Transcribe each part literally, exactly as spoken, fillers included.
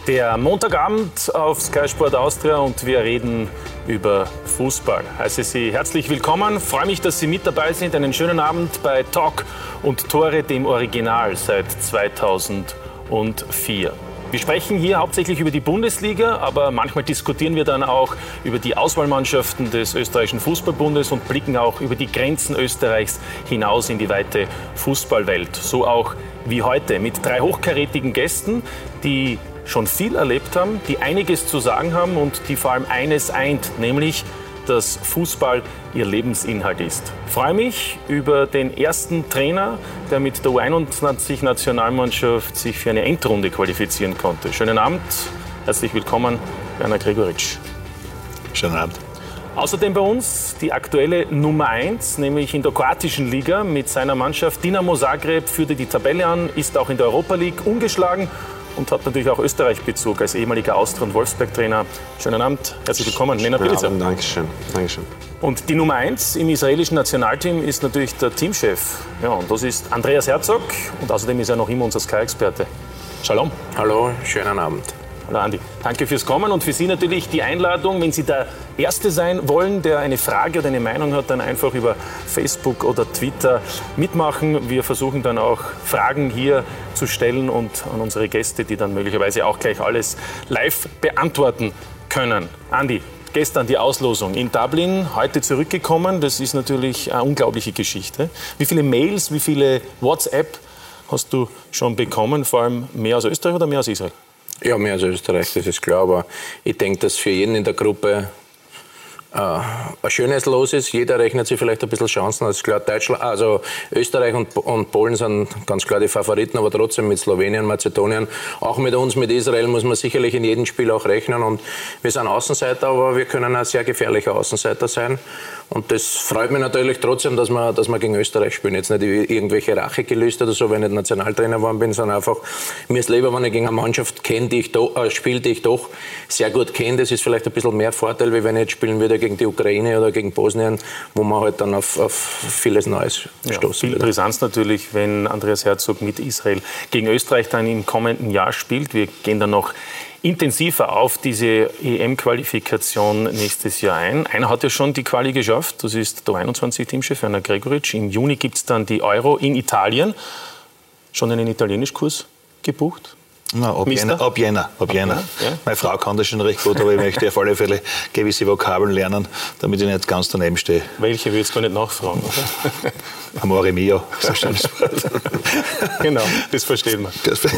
Der Montagabend auf Sky Sport Austria und wir reden über Fußball. Heiße Sie herzlich willkommen. Freue mich, dass Sie mit dabei sind. Einen schönen Abend bei Talk und Tore, dem Original seit zweitausendvier. Wir sprechen hier hauptsächlich über die Bundesliga, aber manchmal diskutieren wir dann auch über die Auswahlmannschaften des österreichischen Fußballbundes und blicken auch über die Grenzen Österreichs hinaus in die weite Fußballwelt. So auch wie heute mit drei hochkarätigen Gästen, die schon viel erlebt haben, die einiges zu sagen haben und die vor allem eines eint, nämlich, dass Fußball ihr Lebensinhalt ist. Ich freue mich über den ersten Trainer, der mit der U einundzwanzig-Nationalmannschaft sich für eine Endrunde qualifizieren konnte. Schönen Abend, herzlich willkommen, Werner Gregoritsch. Schönen Abend. Außerdem bei uns die aktuelle Nummer eins, nämlich in der kroatischen Liga mit seiner Mannschaft. Dinamo Zagreb führte die Tabelle an, ist auch in der Europa League ungeschlagen und hat natürlich auch Österreich-Bezug als ehemaliger Austria- und Wolfsberg-Trainer. Schönen Abend, herzlich willkommen, Nenad Bjelica. Dankeschön. Dankeschön. Und die Nummer eins im israelischen Nationalteam ist natürlich der Teamchef. Ja, und das ist Andreas Herzog und außerdem ist er noch immer unser Sky-Experte. Shalom. Hallo, schönen Abend. Hallo Andi, danke fürs Kommen und für Sie natürlich die Einladung, wenn Sie der Erste sein wollen, der eine Frage oder eine Meinung hat, dann einfach über Facebook oder Twitter mitmachen. Wir versuchen dann auch Fragen hier zu stellen und an unsere Gäste, die dann möglicherweise auch gleich alles live beantworten können. Andi, gestern die Auslosung in Dublin, heute zurückgekommen, das ist natürlich eine unglaubliche Geschichte. Wie viele Mails, wie viele WhatsApp hast du schon bekommen, vor allem mehr aus Österreich oder mehr aus Israel? Ja, mehr als Österreich, das ist klar, aber ich denke, dass für jeden in der Gruppe äh, ein schönes Los ist. Jeder rechnet sich vielleicht ein bisschen Chancen. Das ist klar, Deutschland, also Österreich und, und Polen sind ganz klar die Favoriten, aber trotzdem mit Slowenien, Mazedonien, auch mit uns, mit Israel muss man sicherlich in jedem Spiel auch rechnen. Und wir sind Außenseiter, aber wir können ein sehr gefährlicher Außenseiter sein. Und das freut mich natürlich trotzdem, dass wir, dass wir gegen Österreich spielen. Jetzt nicht irgendwelche Rachegelüste oder so, wenn ich nicht Nationaltrainer geworden bin, sondern einfach, mir ist lieber, wenn ich gegen eine Mannschaft kenne, die ich do, äh, spiele, die ich doch sehr gut kenne. Das ist vielleicht ein bisschen mehr Vorteil, wie wenn ich jetzt spielen würde gegen die Ukraine oder gegen Bosnien, wo man halt dann auf, auf vieles Neues ja, stoßen viel Brisanz natürlich, wenn Andreas Herzog mit Israel gegen Österreich dann im kommenden Jahr spielt. Wir gehen dann noch intensiver auf diese E M-Qualifikation nächstes Jahr ein. Einer hat ja schon die Quali geschafft, das ist der U einundzwanzig-Teamchef Werner Gregoritsch. Im Juni gibt es dann die Euro in Italien. Schon einen Italienischkurs gebucht? Na, ab, Jänner, ab Jänner. Ab Jänner. Ja? Meine Frau kann das schon recht gut, aber ich möchte auf alle Fälle gewisse Vokabeln lernen, damit ich nicht ganz daneben stehe. Welche will ich jetzt gar nicht nachfragen, oder? Amore mio, so ein schönes Wort. Genau, das versteht man.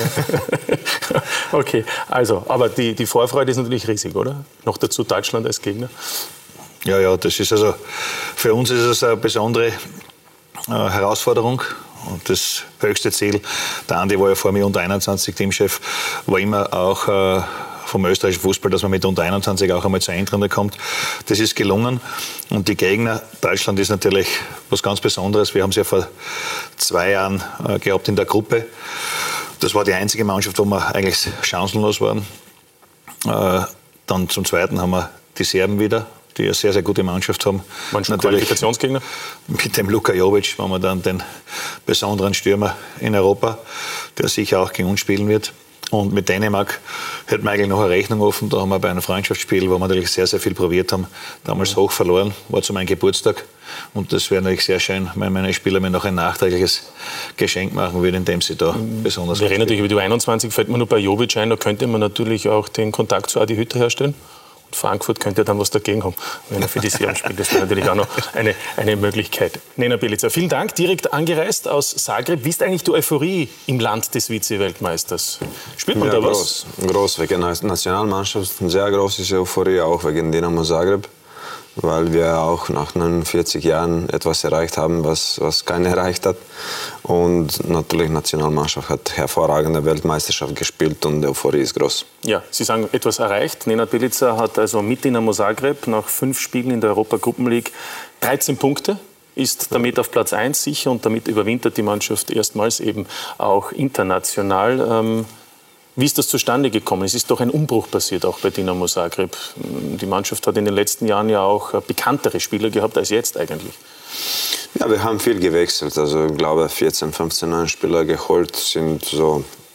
Okay, also, aber die, die Vorfreude ist natürlich riesig, oder? Noch dazu Deutschland als Gegner. Ja, ja, das ist also, für uns ist es eine besondere äh, Herausforderung. Und das höchste Ziel, der Andi war ja vor mir unter einundzwanzig Teamchef, war immer auch äh, vom österreichischen Fußball, dass man mit unter einundzwanzig auch einmal zur Endrunde kommt. Das ist gelungen. Und die Gegner, Deutschland ist natürlich was ganz Besonderes. Wir haben es ja vor zwei Jahren äh, gehabt in der Gruppe. Das war die einzige Mannschaft, wo wir eigentlich chancenlos waren. Äh, dann zum Zweiten haben wir die Serben wieder, die eine sehr, sehr gute Mannschaft haben. Manche Qualifikationsgegner? Mit dem Luka Jovic haben wir dann den besonderen Stürmer in Europa, der sicher auch gegen uns spielen wird. Und mit Dänemark hätten wir eigentlich noch eine Rechnung offen. Da haben wir bei einem Freundschaftsspiel, wo wir natürlich sehr, sehr viel probiert haben, damals hoch verloren, war zu meinem Geburtstag. Und das wäre natürlich sehr schön, wenn meine Spieler mir noch ein nachträgliches Geschenk machen würden, indem sie da mhm. besonders Wir reden natürlich über die U einundzwanzig, fällt mir nur bei Jovic ein, da könnte man natürlich auch den Kontakt zu Adi Hütter herstellen. Frankfurt könnte dann was dagegen haben, wenn er für die Serben spielt. Das wäre natürlich auch noch eine, eine Möglichkeit. Nenad Bjelica, vielen Dank. Direkt angereist aus Zagreb. Wie ist eigentlich die Euphorie im Land des Vize-Weltmeisters? Spürt man ja, da groß, was? Groß, wegen der Nationalmannschaft. Sehr große Euphorie, auch wegen Dinamo Zagreb. Weil wir auch nach neunundvierzig Jahren etwas erreicht haben, was, was keiner erreicht hat. Und natürlich die Nationalmannschaft hat hervorragende Weltmeisterschaft gespielt und die Euphorie ist groß. Ja, Sie sagen, etwas erreicht. Nenad Bjelica hat also mit Dinamo Zagreb nach fünf Spielen in der Europa-Gruppenleague dreizehn Punkte. Ist damit auf Platz eins sicher und damit überwintert die Mannschaft erstmals eben auch international. Ähm, Wie ist das zustande gekommen? Es ist doch ein Umbruch passiert, auch bei Dinamo Zagreb. Die Mannschaft hat in den letzten Jahren ja auch bekanntere Spieler gehabt als jetzt eigentlich. Ja, wir haben viel gewechselt. Also ich glaube, vierzehn, fünfzehn neue Spieler geholt, sind so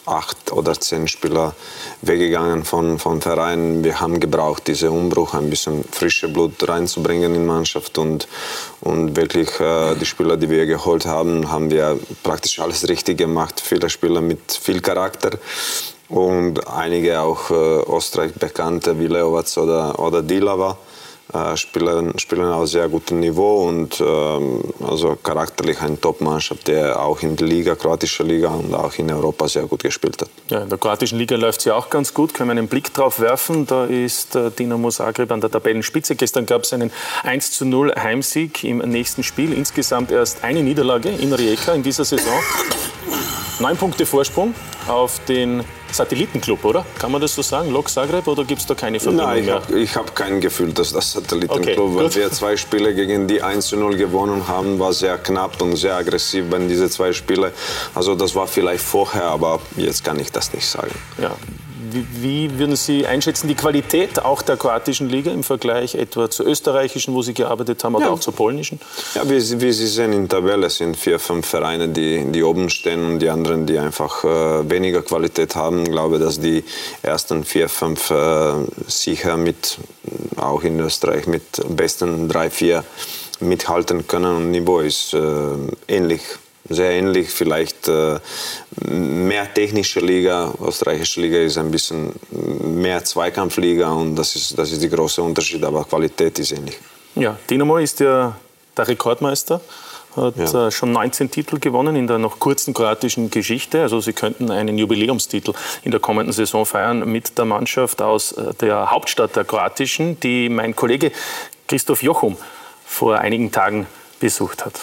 acht oder zehn Spieler weggegangen von, vom Verein. Wir haben gebraucht, diesen Umbruch, ein bisschen frische Blut reinzubringen in die Mannschaft. Und, und wirklich äh, die Spieler, die wir geholt haben, haben wir praktisch alles richtig gemacht. Viele Spieler mit viel Charakter. Und einige auch äh, Österreich bekannte, wie Leovac oder, oder Dilava, äh, spielen, spielen auf sehr gutem Niveau und ähm, also charakterlich eine Top-Mannschaft, die auch in der Liga, kroatische Liga und auch in Europa sehr gut gespielt hat. Ja, in der kroatischen Liga läuft es ja auch ganz gut, können wir einen Blick drauf werfen. Da ist äh, Dinamo Zagreb an der Tabellenspitze. Gestern gab es einen eins zu null Heimsieg im nächsten Spiel. Insgesamt erst eine Niederlage in Rijeka in dieser Saison. Neun Punkte Vorsprung auf den Satellitenclub, oder? Kann man das so sagen? Lok Zagreb, oder gibt es da keine Verbindung Nein, ich mehr? habe hab kein Gefühl, dass das Satellitenclub, okay, weil wir zwei Spiele gegen die eins zu null gewonnen haben, war sehr knapp und sehr aggressiv bei diesen zwei Spielen. Also das war vielleicht vorher, aber jetzt kann ich das nicht sagen. Ja. Wie, wie würden Sie einschätzen, die Qualität auch der kroatischen Liga im Vergleich etwa zur österreichischen, wo Sie gearbeitet haben, oder ja. auch zur polnischen? Ja, wie, wie Sie sehen, in der Tabelle sind vier, fünf Vereine, die, die oben stehen und die anderen, die einfach äh, weniger Qualität haben. Ich glaube, dass die ersten vier, fünf äh, sicher mit, auch in Österreich, mit besten drei, vier mithalten können. Und Niveau ist äh, ähnlich. Sehr ähnlich, vielleicht äh, mehr technische Liga. Österreichische Liga ist ein bisschen mehr Zweikampfliga und das ist, das ist der große Unterschied, aber Qualität ist ähnlich. Ja, Dinamo ist ja der Rekordmeister, hat ja. äh, schon neunzehn Titel gewonnen in der noch kurzen kroatischen Geschichte. Also sie könnten einen Jubiläumstitel in der kommenden Saison feiern mit der Mannschaft aus der Hauptstadt der kroatischen, die mein Kollege Christoph Jochum vor einigen Tagen besucht hat.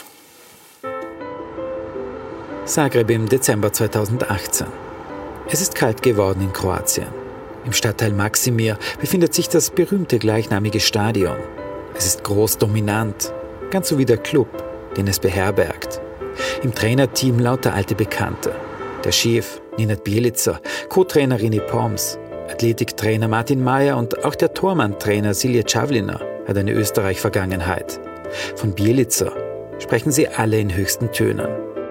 Zagreb im Dezember zweitausendachtzehn. Es ist kalt geworden in Kroatien. Im Stadtteil Maksimir befindet sich das berühmte gleichnamige Stadion. Es ist groß dominant, ganz so wie der Club, den es beherbergt. Im Trainerteam lauter alte Bekannte. Der Chef Nenad Bjelica, Co-Trainer René Poms, Athletiktrainer Martin Mayer und auch der Tormann-Trainer Silje Čavlina hat eine Österreich-Vergangenheit. Von Bjelica sprechen sie alle in höchsten Tönen.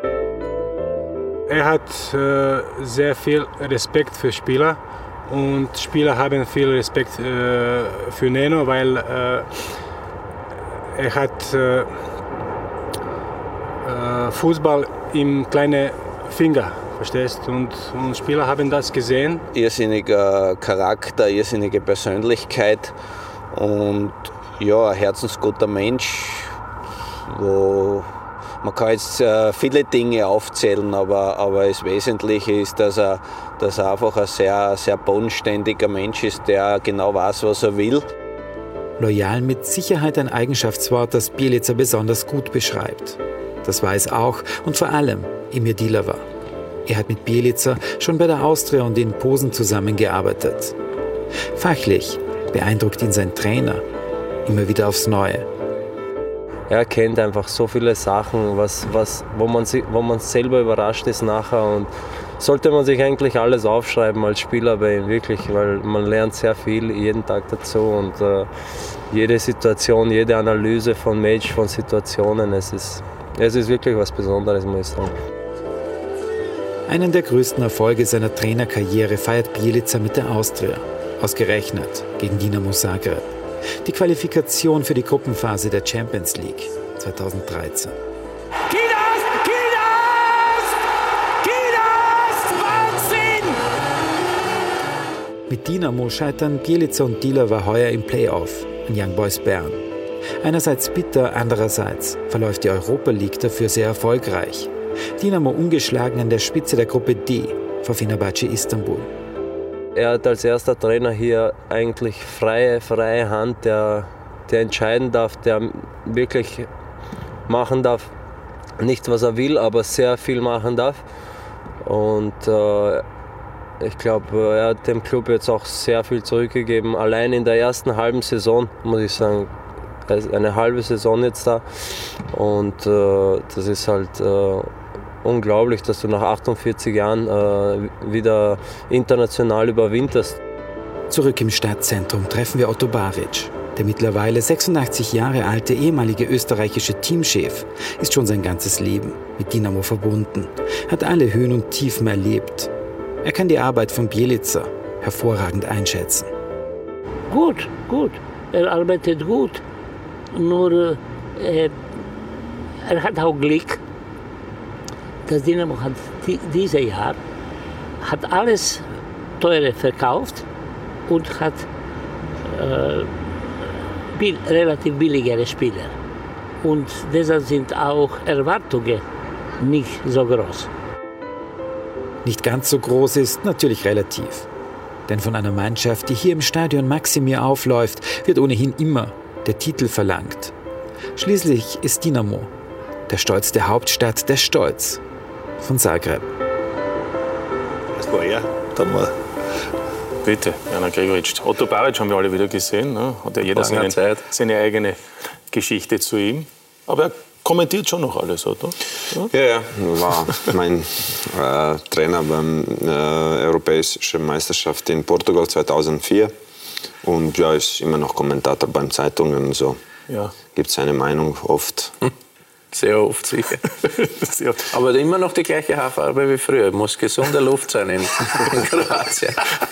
Er hat äh, sehr viel Respekt für Spieler und Spieler haben viel Respekt äh, für Neno, weil äh, er hat äh, äh, Fußball im kleinen Finger, verstehst? Und, und Spieler haben das gesehen. Irrsinniger Charakter, irrsinnige Persönlichkeit und ja, ein herzensguter Mensch, wo man kann jetzt äh, viele Dinge aufzählen, aber, aber das Wesentliche ist, dass er, dass er einfach ein sehr, sehr bodenständiger Mensch ist, der genau weiß, was er will. Loyal mit Sicherheit ein Eigenschaftswort, das Bjelica besonders gut beschreibt. Das weiß auch und vor allem Emir Dilava. Er hat mit Bjelica schon bei der Austria und in Posen zusammengearbeitet. Fachlich beeindruckt ihn sein Trainer immer wieder aufs Neue. Er kennt einfach so viele Sachen, was, was, wo, man, wo man selber überrascht ist nachher. Und sollte man sich eigentlich alles aufschreiben als Spieler bei ihm, wirklich, weil man lernt sehr viel jeden Tag dazu. Und äh, jede Situation, jede Analyse von Match, von Situationen, es ist, es ist wirklich was Besonderes, muss ich sagen. Einen der größten Erfolge seiner Trainerkarriere feiert Bjelica mit der Austria, ausgerechnet gegen Dinamo Zagreb. Die Qualifikation für die Gruppenphase der Champions League zweitausenddreizehn. Kinas! Kinas! Kinas! Wahnsinn! Mit Dinamo scheitern Bjelica und Dilava heuer im Playoff an Young Boys Bern. Einerseits bitter, andererseits verläuft die Europa League dafür sehr erfolgreich. Dinamo ungeschlagen an der Spitze der Gruppe D vor Fenerbahce Istanbul. Er hat als erster Trainer hier eigentlich freie, freie Hand, der, der entscheiden darf, der wirklich machen darf, nicht was er will, aber sehr viel machen darf. Und äh, ich glaube, er hat dem Club jetzt auch sehr viel zurückgegeben. Allein in der ersten halben Saison, muss ich sagen, eine halbe Saison jetzt da. Und äh, das ist halt äh, unglaublich, dass du nach achtundvierzig Jahren äh, wieder international überwinterst. Zurück im Stadtzentrum treffen wir Otto Baric. Der mittlerweile sechsundachtzig Jahre alte ehemalige österreichische Teamchef ist schon sein ganzes Leben mit Dinamo verbunden, hat alle Höhen und Tiefen erlebt. Er kann die Arbeit von Bjelica hervorragend einschätzen. Gut, gut. Er arbeitet gut. Nur äh, er hat auch Glück. Das Dynamo hat die, dieses Jahr hat alles teure verkauft und hat äh, bil, relativ billigere Spieler. Und deshalb sind auch Erwartungen nicht so groß. Nicht ganz so groß ist natürlich relativ. Denn von einer Mannschaft, die hier im Stadion Maksimir aufläuft, wird ohnehin immer der Titel verlangt. Schließlich ist Dinamo der Stolz der Hauptstadt, der Stolz von Zagreb. Das war er, dann war Bitte, Jana Gregoritsch. Otto Baric haben wir alle wieder gesehen. Ne? Hat ja jeder seine, seine eigene Geschichte zu ihm. Aber er kommentiert schon noch alles, oder? Ja, ja, ja. War mein äh, Trainer beim äh, Europäischen Meisterschaft in Portugal zweitausendvier. Und ja, ist immer noch Kommentator beim Zeitungen. So. Ja. Gibt seine Meinung oft. Hm. Sehr oft, sicher. Sehr oft. Aber immer noch die gleiche Haarfarbe wie früher. Muss gesunde Luft sein in, in Kroatien.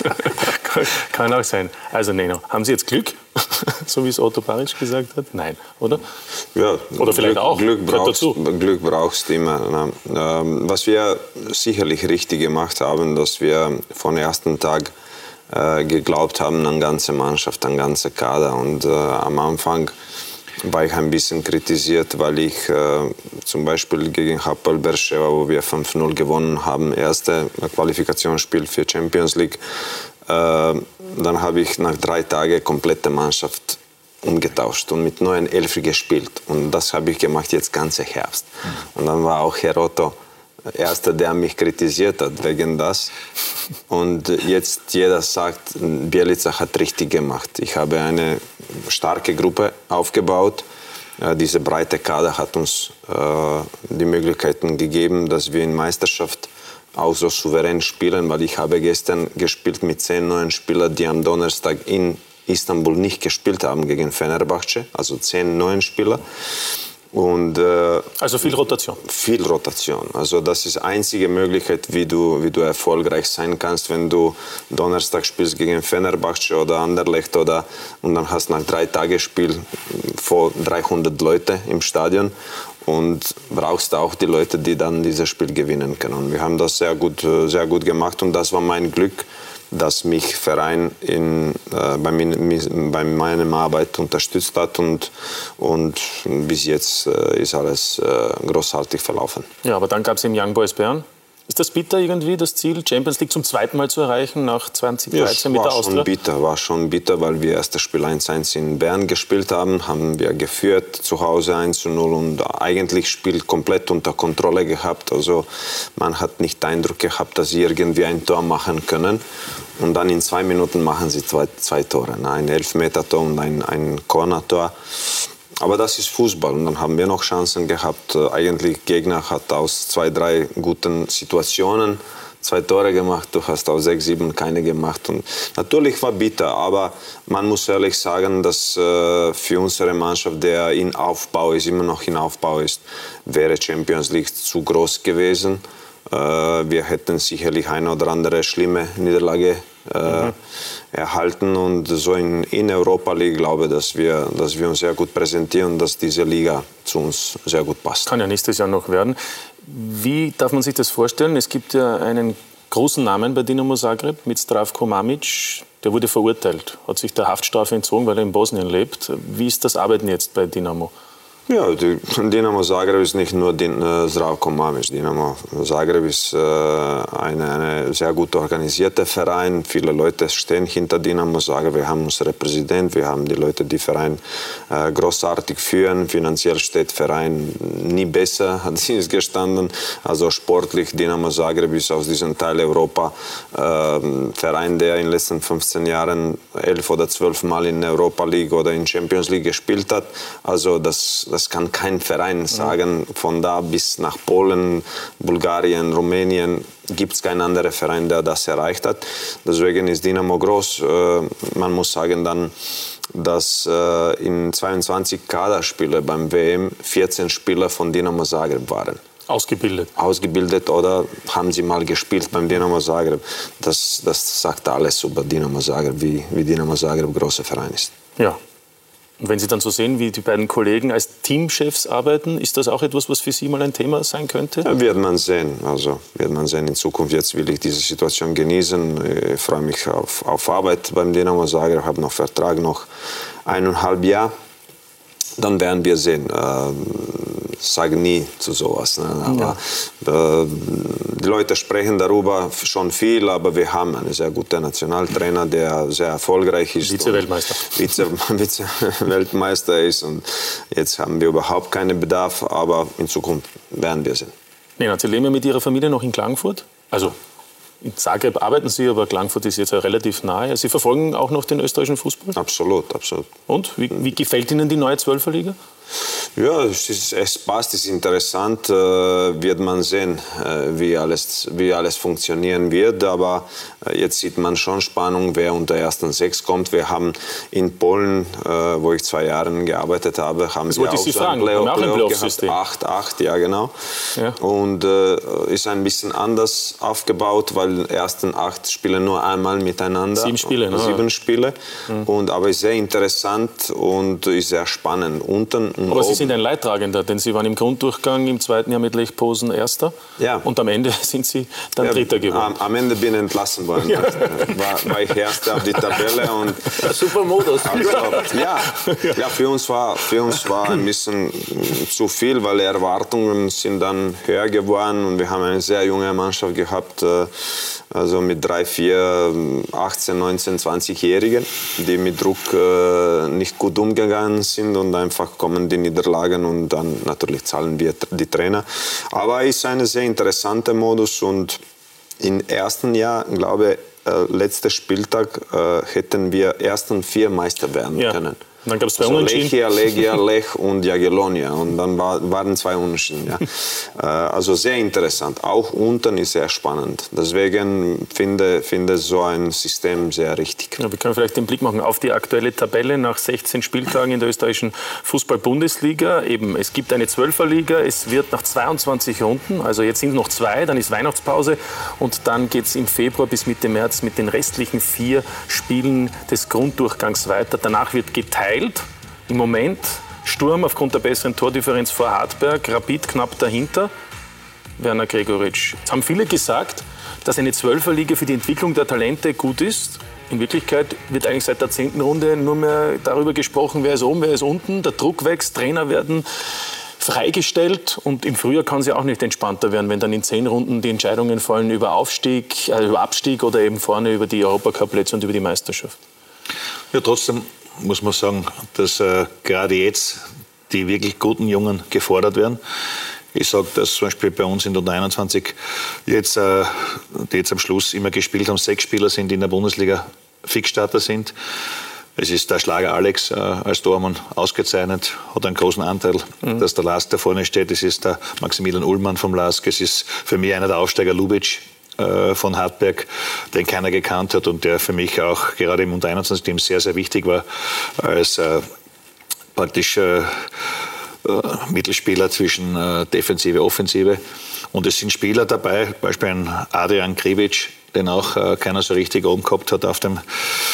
Kann auch sein. Also Neno, haben Sie jetzt Glück, so wie es Otto Baric gesagt hat? Nein, oder? Ja, oder vielleicht Glück, auch. Glück brauchst, Glück brauchst du immer. Was wir sicherlich richtig gemacht haben, dass wir von ersten Tag äh, geglaubt haben an ganze Mannschaft, an ganze Kader. Und äh, am Anfang war ich ein bisschen kritisiert, weil ich äh, zum Beispiel gegen Hapoel Beersheva, wo wir fünf null gewonnen haben, erste Qualifikationsspiel für Champions League, äh, dann habe ich nach drei Tagen komplette Mannschaft umgetauscht und mit neuen Elfer gespielt. Und das habe ich gemacht jetzt ganze Herbst. Und dann war auch Herr Otto der Erste, der mich kritisiert hat wegen das. Und jetzt jeder sagt, Bjelica hat richtig gemacht. Ich habe eine starke Gruppe aufgebaut. Diese breite Kader hat uns äh, die Möglichkeiten gegeben, dass wir in Meisterschaft auch so souverän spielen, weil ich habe gestern gespielt mit zehn neuen Spielern, die am Donnerstag in Istanbul nicht gespielt haben gegen Fenerbahce, also zehn neuen Spieler. Und, äh, also viel Rotation? Viel Rotation. Also das ist die einzige Möglichkeit, wie du, wie du erfolgreich sein kannst, wenn du Donnerstag spielst gegen Fenerbahce oder Anderlecht oder, und dann hast nach drei Tagen Spiel vor dreihundert Leute im Stadion und brauchst auch die Leute, die dann dieses Spiel gewinnen können. Und wir haben das sehr gut, sehr gut gemacht und das war mein Glück, dass mich Verein in, äh, bei, min, bei meiner Arbeit unterstützt hat und, und bis jetzt äh, ist alles äh, großartig verlaufen. Ja, aber dann gab es eben Young Boys Bern. Ist das bitter irgendwie, das Ziel, Champions League zum zweiten Mal zu erreichen nach zweitausenddreizehn ja, mit der Austria? Schon bitter, war schon bitter, weil wir erst das Spiel eins eins in Bern gespielt haben, haben wir geführt, zu Hause eins zu null und eigentlich Spiel komplett unter Kontrolle gehabt. Also man hat nicht den Eindruck gehabt, dass sie irgendwie ein Tor machen können. Und dann in zwei Minuten machen sie zwei, zwei Tore, ein Elfmeter-Tor und ein, ein Corner-Tor. Aber das ist Fußball und dann haben wir noch Chancen gehabt. Eigentlich Gegner hat aus zwei, drei guten Situationen zwei Tore gemacht. Du hast aus sechs, sieben keine gemacht. Und natürlich war bitter, aber man muss ehrlich sagen, dass äh, für unsere Mannschaft, der in Aufbau ist, immer noch in Aufbau ist, wäre Champions League zu groß gewesen. Äh, wir hätten sicherlich eine oder andere schlimme Niederlage äh, mhm. erhalten und so in, in Europa League glaube ich, dass wir, dass wir uns sehr gut präsentieren und dass diese Liga zu uns sehr gut passt. Kann ja nächstes Jahr noch werden. Wie darf man sich das vorstellen? Es gibt ja einen großen Namen bei Dinamo Zagreb mit Zdravko Mamic. Der wurde verurteilt, hat sich der Haftstrafe entzogen, weil er in Bosnien lebt. Wie ist das Arbeiten jetzt bei Dinamo? Ja, die, Dinamo Zagreb ist nicht nur den, äh, Zdravko Mamic. Dinamo Zagreb ist äh, eine, eine sehr gut organisierter Verein. Viele Leute stehen hinter Dinamo Zagreb. Wir haben unseren Präsidenten, wir haben die Leute, die den Verein äh, großartig führen. Finanziell steht der Verein nie besser, hat sie gestanden. Also sportlich, Dinamo Zagreb ist aus diesem Teil Europa äh, Verein, der in den letzten fünfzehn Jahren elf oder zwölf Mal in Europa League oder in Champions League gespielt hat. Also das Das kann kein Verein sagen. Von da bis nach Polen, Bulgarien, Rumänien gibt es keinen anderen Verein, der das erreicht hat. Deswegen ist Dinamo groß. Man muss sagen dann, dass in zweiundzwanzig Kaderspiele beim W M vierzehn Spieler von Dinamo Zagreb waren. Ausgebildet. Ausgebildet oder haben sie mal gespielt beim Dinamo Zagreb. Das, das sagt alles über Dinamo Zagreb, wie, wie Dinamo Zagreb ein großer Verein ist. Ja. Und wenn Sie dann so sehen, wie die beiden Kollegen als Teamchefs arbeiten, ist das auch etwas, was für Sie mal ein Thema sein könnte? Ja, wird man sehen. Also wird man sehen in Zukunft. Jetzt will ich diese Situation genießen. Ich freue mich auf, auf Arbeit beim Dinamo Zagreb. Ich habe noch Vertrag, noch eineinhalb Jahre. Dann werden wir sehen. Ähm, sage nie zu sowas. Ne? Aber, ja. äh, die Leute sprechen darüber schon viel, aber wir haben einen sehr guten Nationaltrainer, der sehr erfolgreich ist. Vize-Weltmeister. Vize, Vize-Weltmeister ist. Und jetzt haben wir überhaupt keinen Bedarf, aber in Zukunft werden wir sehen. Nenad, Sie leben ja mit Ihrer Familie noch in Klagenfurt? Also in Zagreb arbeiten Sie, aber Klagenfurt ist jetzt ja relativ nahe. Sie verfolgen auch noch den österreichischen Fußball? Absolut, absolut. Und? Wie, wie gefällt Ihnen die neue Zwölferliga? Ja, es, ist, es passt, es ist interessant, äh, wird man sehen, äh, wie, alles, wie alles funktionieren wird, aber äh, jetzt sieht man schon Spannung, wer unter ersten sechs kommt. Wir haben in Polen, äh, wo ich zwei Jahre gearbeitet habe, haben das wir auch Sie so fragen. ein Playoff, haben auch ein Playoff Playoff-System. gehabt, acht, acht, ja genau. Ja. Und äh, ist ein bisschen anders aufgebaut, weil die ersten acht spielen nur einmal miteinander. Sieben Spiele, ne? Sieben Spiele, mhm. und, aber ist sehr interessant und ist sehr spannend. Unten Aber Sie sind ein Leidtragender, denn Sie waren im Grunddurchgang im zweiten Jahr mit Lech Posen Erster. Ja. Und am Ende sind Sie dann ja, Dritter geworden. Am, am Ende bin ich entlassen worden. Ja. War, war ich Erster auf die Tabelle. Und super Modus. Also, ja, ja für, uns war, für uns war ein bisschen zu viel, weil die Erwartungen sind dann höher geworden. Und wir haben eine sehr junge Mannschaft gehabt, also mit drei, vier, achtzehn, neunzehn, zwanzigjährigen, die mit Druck äh, nicht gut umgegangen sind und einfach kommen die Niederlagen und dann natürlich zahlen wir die Trainer. Aber es ist ein sehr interessanter Modus und im ersten Jahr, glaube ich, äh, letzter Spieltag, äh, hätten wir ersten vier Meister werden ja. können. Und dann gab es zwei also Unentschieden. Lechia, Legia, Lech und Jagiellonia. Und dann war, waren zwei Unentschieden. Ja. äh, also sehr interessant. Auch unten ist sehr spannend. Deswegen finde ich finde so ein System sehr richtig. Ja, wir können vielleicht den Blick machen auf die aktuelle Tabelle nach sechzehn Spieltagen in der österreichischen Fußball-Bundesliga. Eben, es gibt eine Zwölferliga. Es wird nach zweiundzwanzig Runden, also jetzt sind noch zwei, dann ist Weihnachtspause. Und dann geht es im Februar bis Mitte März mit den restlichen vier Spielen des Grunddurchgangs weiter. Danach wird geteilt. Im Moment Sturm aufgrund der besseren Tordifferenz vor Hartberg, Rapid knapp dahinter, Werner Gregoritsch. Jetzt haben viele gesagt, dass eine Zwölferliga für die Entwicklung der Talente gut ist. In Wirklichkeit wird eigentlich seit der zehnten Runde nur mehr darüber gesprochen, wer ist oben, wer ist unten. Der Druck wächst, Trainer werden freigestellt und im Frühjahr kann es ja auch nicht entspannter werden, wenn dann in zehn Runden die Entscheidungen fallen über Aufstieg, äh, über Abstieg oder eben vorne über die Europacup-Plätze und über die Meisterschaft. Ja, trotzdem muss man sagen, dass äh, gerade jetzt die wirklich guten Jungen gefordert werden. Ich sage, dass zum Beispiel bei uns in der Unter einundzwanzig jetzt, äh, die jetzt am Schluss immer gespielt haben, sechs Spieler sind, die in der Bundesliga Fixstarter sind. Es ist der Schlager Alex äh, als Tormann ausgezeichnet, hat einen großen Anteil, mhm. dass der Lask da vorne steht. Es ist der Maximilian Ullmann vom Lask. Es ist für mich einer der Aufsteiger, Lubitsch von Hartberg, den keiner gekannt hat und der für mich auch gerade im Unter einundzwanzig Team sehr, sehr wichtig war als äh, praktisch äh, äh, Mittelspieler zwischen äh, Defensive und Offensive. Und es sind Spieler dabei, zum Beispiel ein Adrian Krivic, den auch äh, keiner so richtig oben gehabt hat auf dem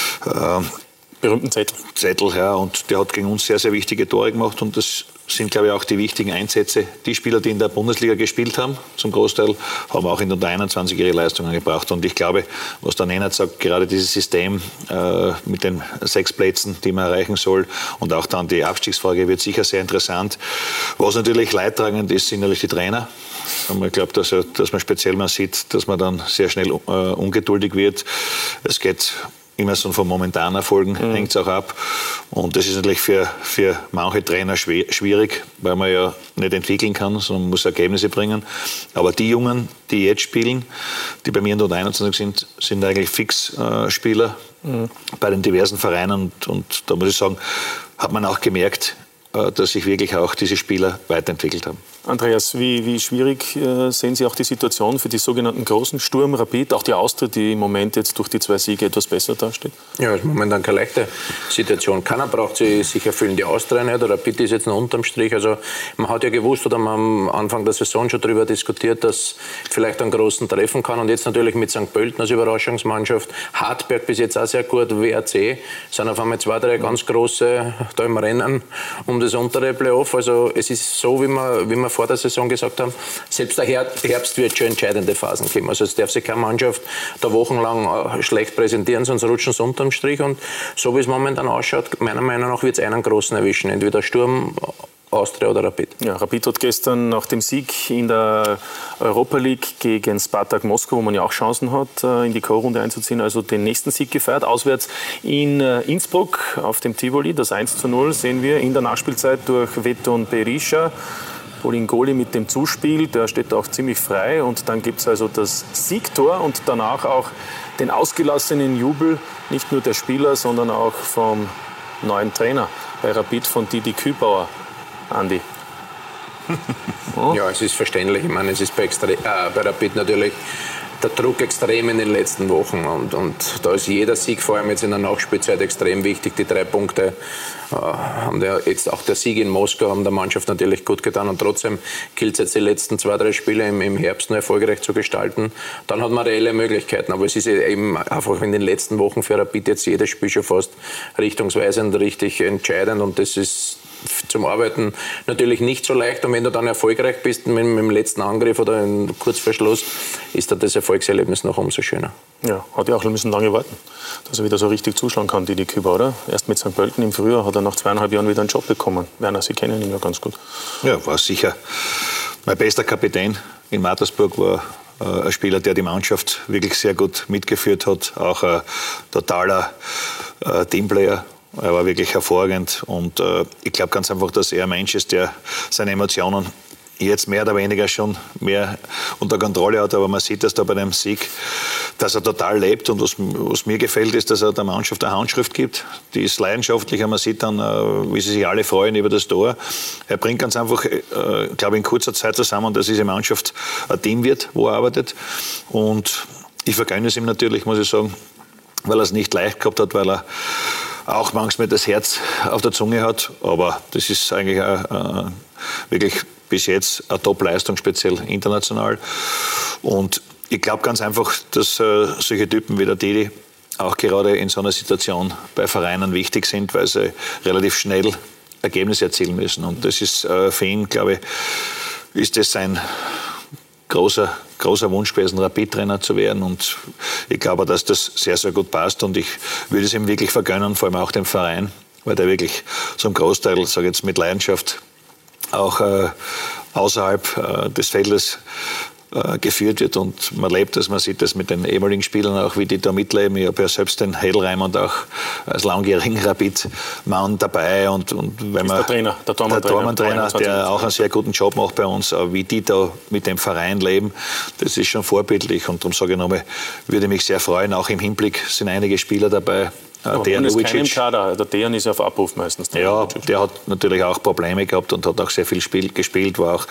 äh, berühmten Zettel. Zettel, ja, und der hat gegen uns sehr, sehr wichtige Tore gemacht und das sind, glaube ich, auch die wichtigen Einsätze. Die Spieler, die in der Bundesliga gespielt haben, zum Großteil, haben auch in der Unter einundzwanzig ihre Leistungen gebracht. Und ich glaube, was der Nenad sagt, gerade dieses System äh, mit den sechs Plätzen, die man erreichen soll und auch dann die Abstiegsfrage wird sicher sehr interessant. Was natürlich leidtragend ist, sind natürlich die Trainer. Und ich glaube, dass, dass man speziell mal sieht, dass man dann sehr schnell äh, ungeduldig wird. Es geht immer so von momentanen Erfolgen mhm. hängt es auch ab. Und das ist natürlich für, für manche Trainer schwierig, weil man ja nicht entwickeln kann, sondern man muss Ergebnisse bringen. Aber die Jungen, die jetzt spielen, die bei mir in der Unter einundzwanzig sind, sind eigentlich Fixspieler äh, mhm. bei den diversen Vereinen. Und, und da muss ich sagen, hat man auch gemerkt, äh, dass sich wirklich auch diese Spieler weiterentwickelt haben. Andreas, wie, wie schwierig äh, sehen Sie auch die Situation für die sogenannten großen Sturm, Rapid, auch die Austria, die im Moment jetzt durch die zwei Siege etwas besser dasteht? Ja, ist momentan keine leichte Situation. Keiner braucht sie sich erfüllen. Die Austria nicht, der Rapid ist jetzt noch unterm Strich. Also man hat ja gewusst, oder man am Anfang der Saison schon darüber diskutiert, dass vielleicht einen großen treffen kann. Und jetzt natürlich mit Sankt Pölten als Überraschungsmannschaft, Hartberg bis jetzt auch sehr gut, W R C, sind auf einmal zwei, drei ganz große da im Rennen um das untere Playoff. Also es ist so, wie man, wie man vor der Saison gesagt haben, selbst der Herbst wird schon entscheidende Phasen geben. Also es darf sich keine Mannschaft da wochenlang schlecht präsentieren, sonst rutschen sie unterm Strich. Und so wie es momentan ausschaut, meiner Meinung nach wird es einen großen erwischen. Entweder Sturm, Austria oder Rapid. Ja, Rapid hat gestern nach dem Sieg in der Europa League gegen Spartak Moskau, wo man ja auch Chancen hat, in die K.O.-Runde einzuziehen, also den nächsten Sieg gefeiert. Auswärts in Innsbruck auf dem Tivoli, das eins zu null sehen wir in der Nachspielzeit durch Veton Berisha. Bolingoli mit dem Zuspiel, der steht auch ziemlich frei. Und dann gibt es also das Siegtor und danach auch den ausgelassenen Jubel, nicht nur der Spieler, sondern auch vom neuen Trainer bei Rapid, von Didi Kübauer. Andi. Oh. Ja, es ist verständlich. Ich meine, es ist bei, Extre- äh, bei Rapid natürlich der Druck extrem in den letzten Wochen. Und, und da ist jeder Sieg, vor allem jetzt in der Nachspielzeit, extrem wichtig. Die drei Punkte äh, haben der, jetzt auch der Sieg in Moskau haben der Mannschaft natürlich gut getan. Und trotzdem gilt es jetzt die letzten zwei, drei Spiele im, im Herbst noch erfolgreich zu gestalten. Dann hat man reelle Möglichkeiten. Aber es ist eben einfach in den letzten Wochen für Rapid jetzt jedes Spiel schon fast richtungsweisend, richtig entscheidend. Und das ist zum Arbeiten natürlich nicht so leicht. Und wenn du dann erfolgreich bist mit, mit dem letzten Angriff oder kurz vor Schluss, ist dann das Erfolgserlebnis noch umso schöner. Ja, hat ja auch ein bisschen lange warten, dass er wieder so richtig zuschlagen kann, Didi Kübauer, oder? Erst mit Sankt Pölten im Frühjahr hat er nach zweieinhalb Jahren wieder einen Job bekommen. Werner, Sie kennen ihn ja ganz gut. Ja, war sicher mein bester Kapitän in Mattersburg, war äh, ein Spieler, der die Mannschaft wirklich sehr gut mitgeführt hat, auch ein totaler äh, Teamplayer. Er war wirklich hervorragend und äh, ich glaube ganz einfach, dass er ein Mensch ist, der seine Emotionen jetzt mehr oder weniger schon mehr unter Kontrolle hat, aber man sieht das da bei dem Sieg, dass er total lebt und was, was mir gefällt, ist, dass er der Mannschaft eine Handschrift gibt, die ist leidenschaftlich, man sieht dann, äh, wie sie sich alle freuen über das Tor. Er bringt ganz einfach, äh, glaube ich, in kurzer Zeit zusammen, dass diese Mannschaft ein Team wird, wo er arbeitet und ich vergönne es ihm natürlich, muss ich sagen, weil er es nicht leicht gehabt hat, weil er auch manchmal das Herz auf der Zunge hat, aber das ist eigentlich äh, wirklich bis jetzt eine Top-Leistung, speziell international. Und ich glaube ganz einfach, dass äh, solche Typen wie der Didi auch gerade in so einer Situation bei Vereinen wichtig sind, weil sie relativ schnell Ergebnisse erzielen müssen. Und das ist äh, für ihn, glaube ich, ist das sein großer, großer Wunsch gewesen, Rapid-Trainer zu werden. Und ich glaube, dass das sehr, sehr gut passt. Und ich würde es ihm wirklich vergönnen, vor allem auch dem Verein, weil der wirklich so einen Großteil, sage ich jetzt mit Leidenschaft, auch äh, außerhalb äh, des Feldes äh, geführt wird. Und man lebt das, man sieht das mit den ehemaligen Spielern auch, wie die da mitleben. Ich habe ja selbst den Hedelreim und auch als langjährigen Rapid-Mann dabei. Und, und wenn man, der Trainer, der Tormann-Trainer, der, der auch einen sehr guten Job macht bei uns, aber wie die da mit dem Verein leben, das ist schon vorbildlich. Und darum sage ich nochmal, würde mich sehr freuen, auch im Hinblick sind einige Spieler dabei. Aber Dejan ist kein im Kader. Der Dejan ist auf Abruf meistens. Der ja, der hat natürlich auch Probleme gehabt und hat auch sehr viel Spiel gespielt, war auch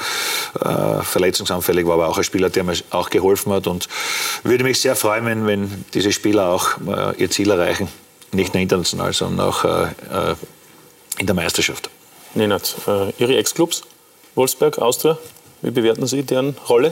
äh, verletzungsanfällig, war aber auch ein Spieler, der mir auch geholfen hat und würde mich sehr freuen, wenn, wenn diese Spieler auch äh, ihr Ziel erreichen, nicht nur international, sondern auch äh, in der Meisterschaft. Nenad, äh, Ihre Ex-Clubs, Wolfsberg, Austria, wie bewerten Sie deren Rolle?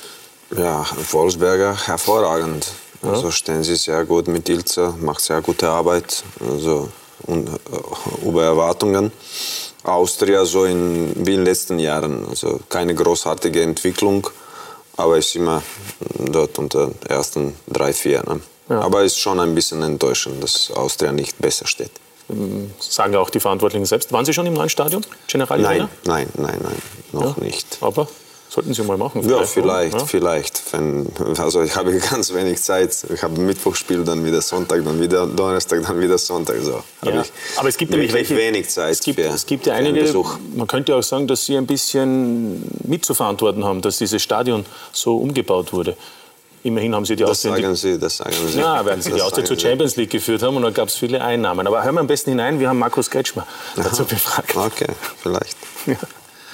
Ja, Wolfsberger hervorragend. Also stehen sie sehr gut mit Ilze, macht sehr gute Arbeit, also und, äh, über Erwartungen. Austria so in, wie in den letzten Jahren, also keine großartige Entwicklung, aber ist immer dort unter den ersten drei, vier. Ne? Ja. Aber ist schon ein bisschen enttäuschend, dass Austria nicht besser steht. Sagen auch die Verantwortlichen selbst. Waren Sie schon im neuen Stadion, General Nein, nein, nein, nein, noch ja. nicht. Aber sollten Sie mal machen. Vielleicht, ja, vielleicht, ja? vielleicht. Wenn, also ich habe ganz wenig Zeit. Ich habe Mittwochspiel, dann wieder Sonntag, dann wieder Donnerstag, dann wieder Sonntag. So ja. ich Aber es gibt nämlich welche, wenig Zeit es gibt, für, es gibt ja einige, Besuch. Man könnte auch sagen, dass Sie ein bisschen mitzuverantworten haben, dass dieses Stadion so umgebaut wurde. Immerhin haben Sie die Austria... Das sagen Sie, das sagen Sie. Ja, weil Sie die Austria zur Champions League geführt haben und da gab es viele Einnahmen. Aber hören wir am besten hinein, wir haben Markus Kretschmer dazu befragt. Okay, vielleicht. Ja.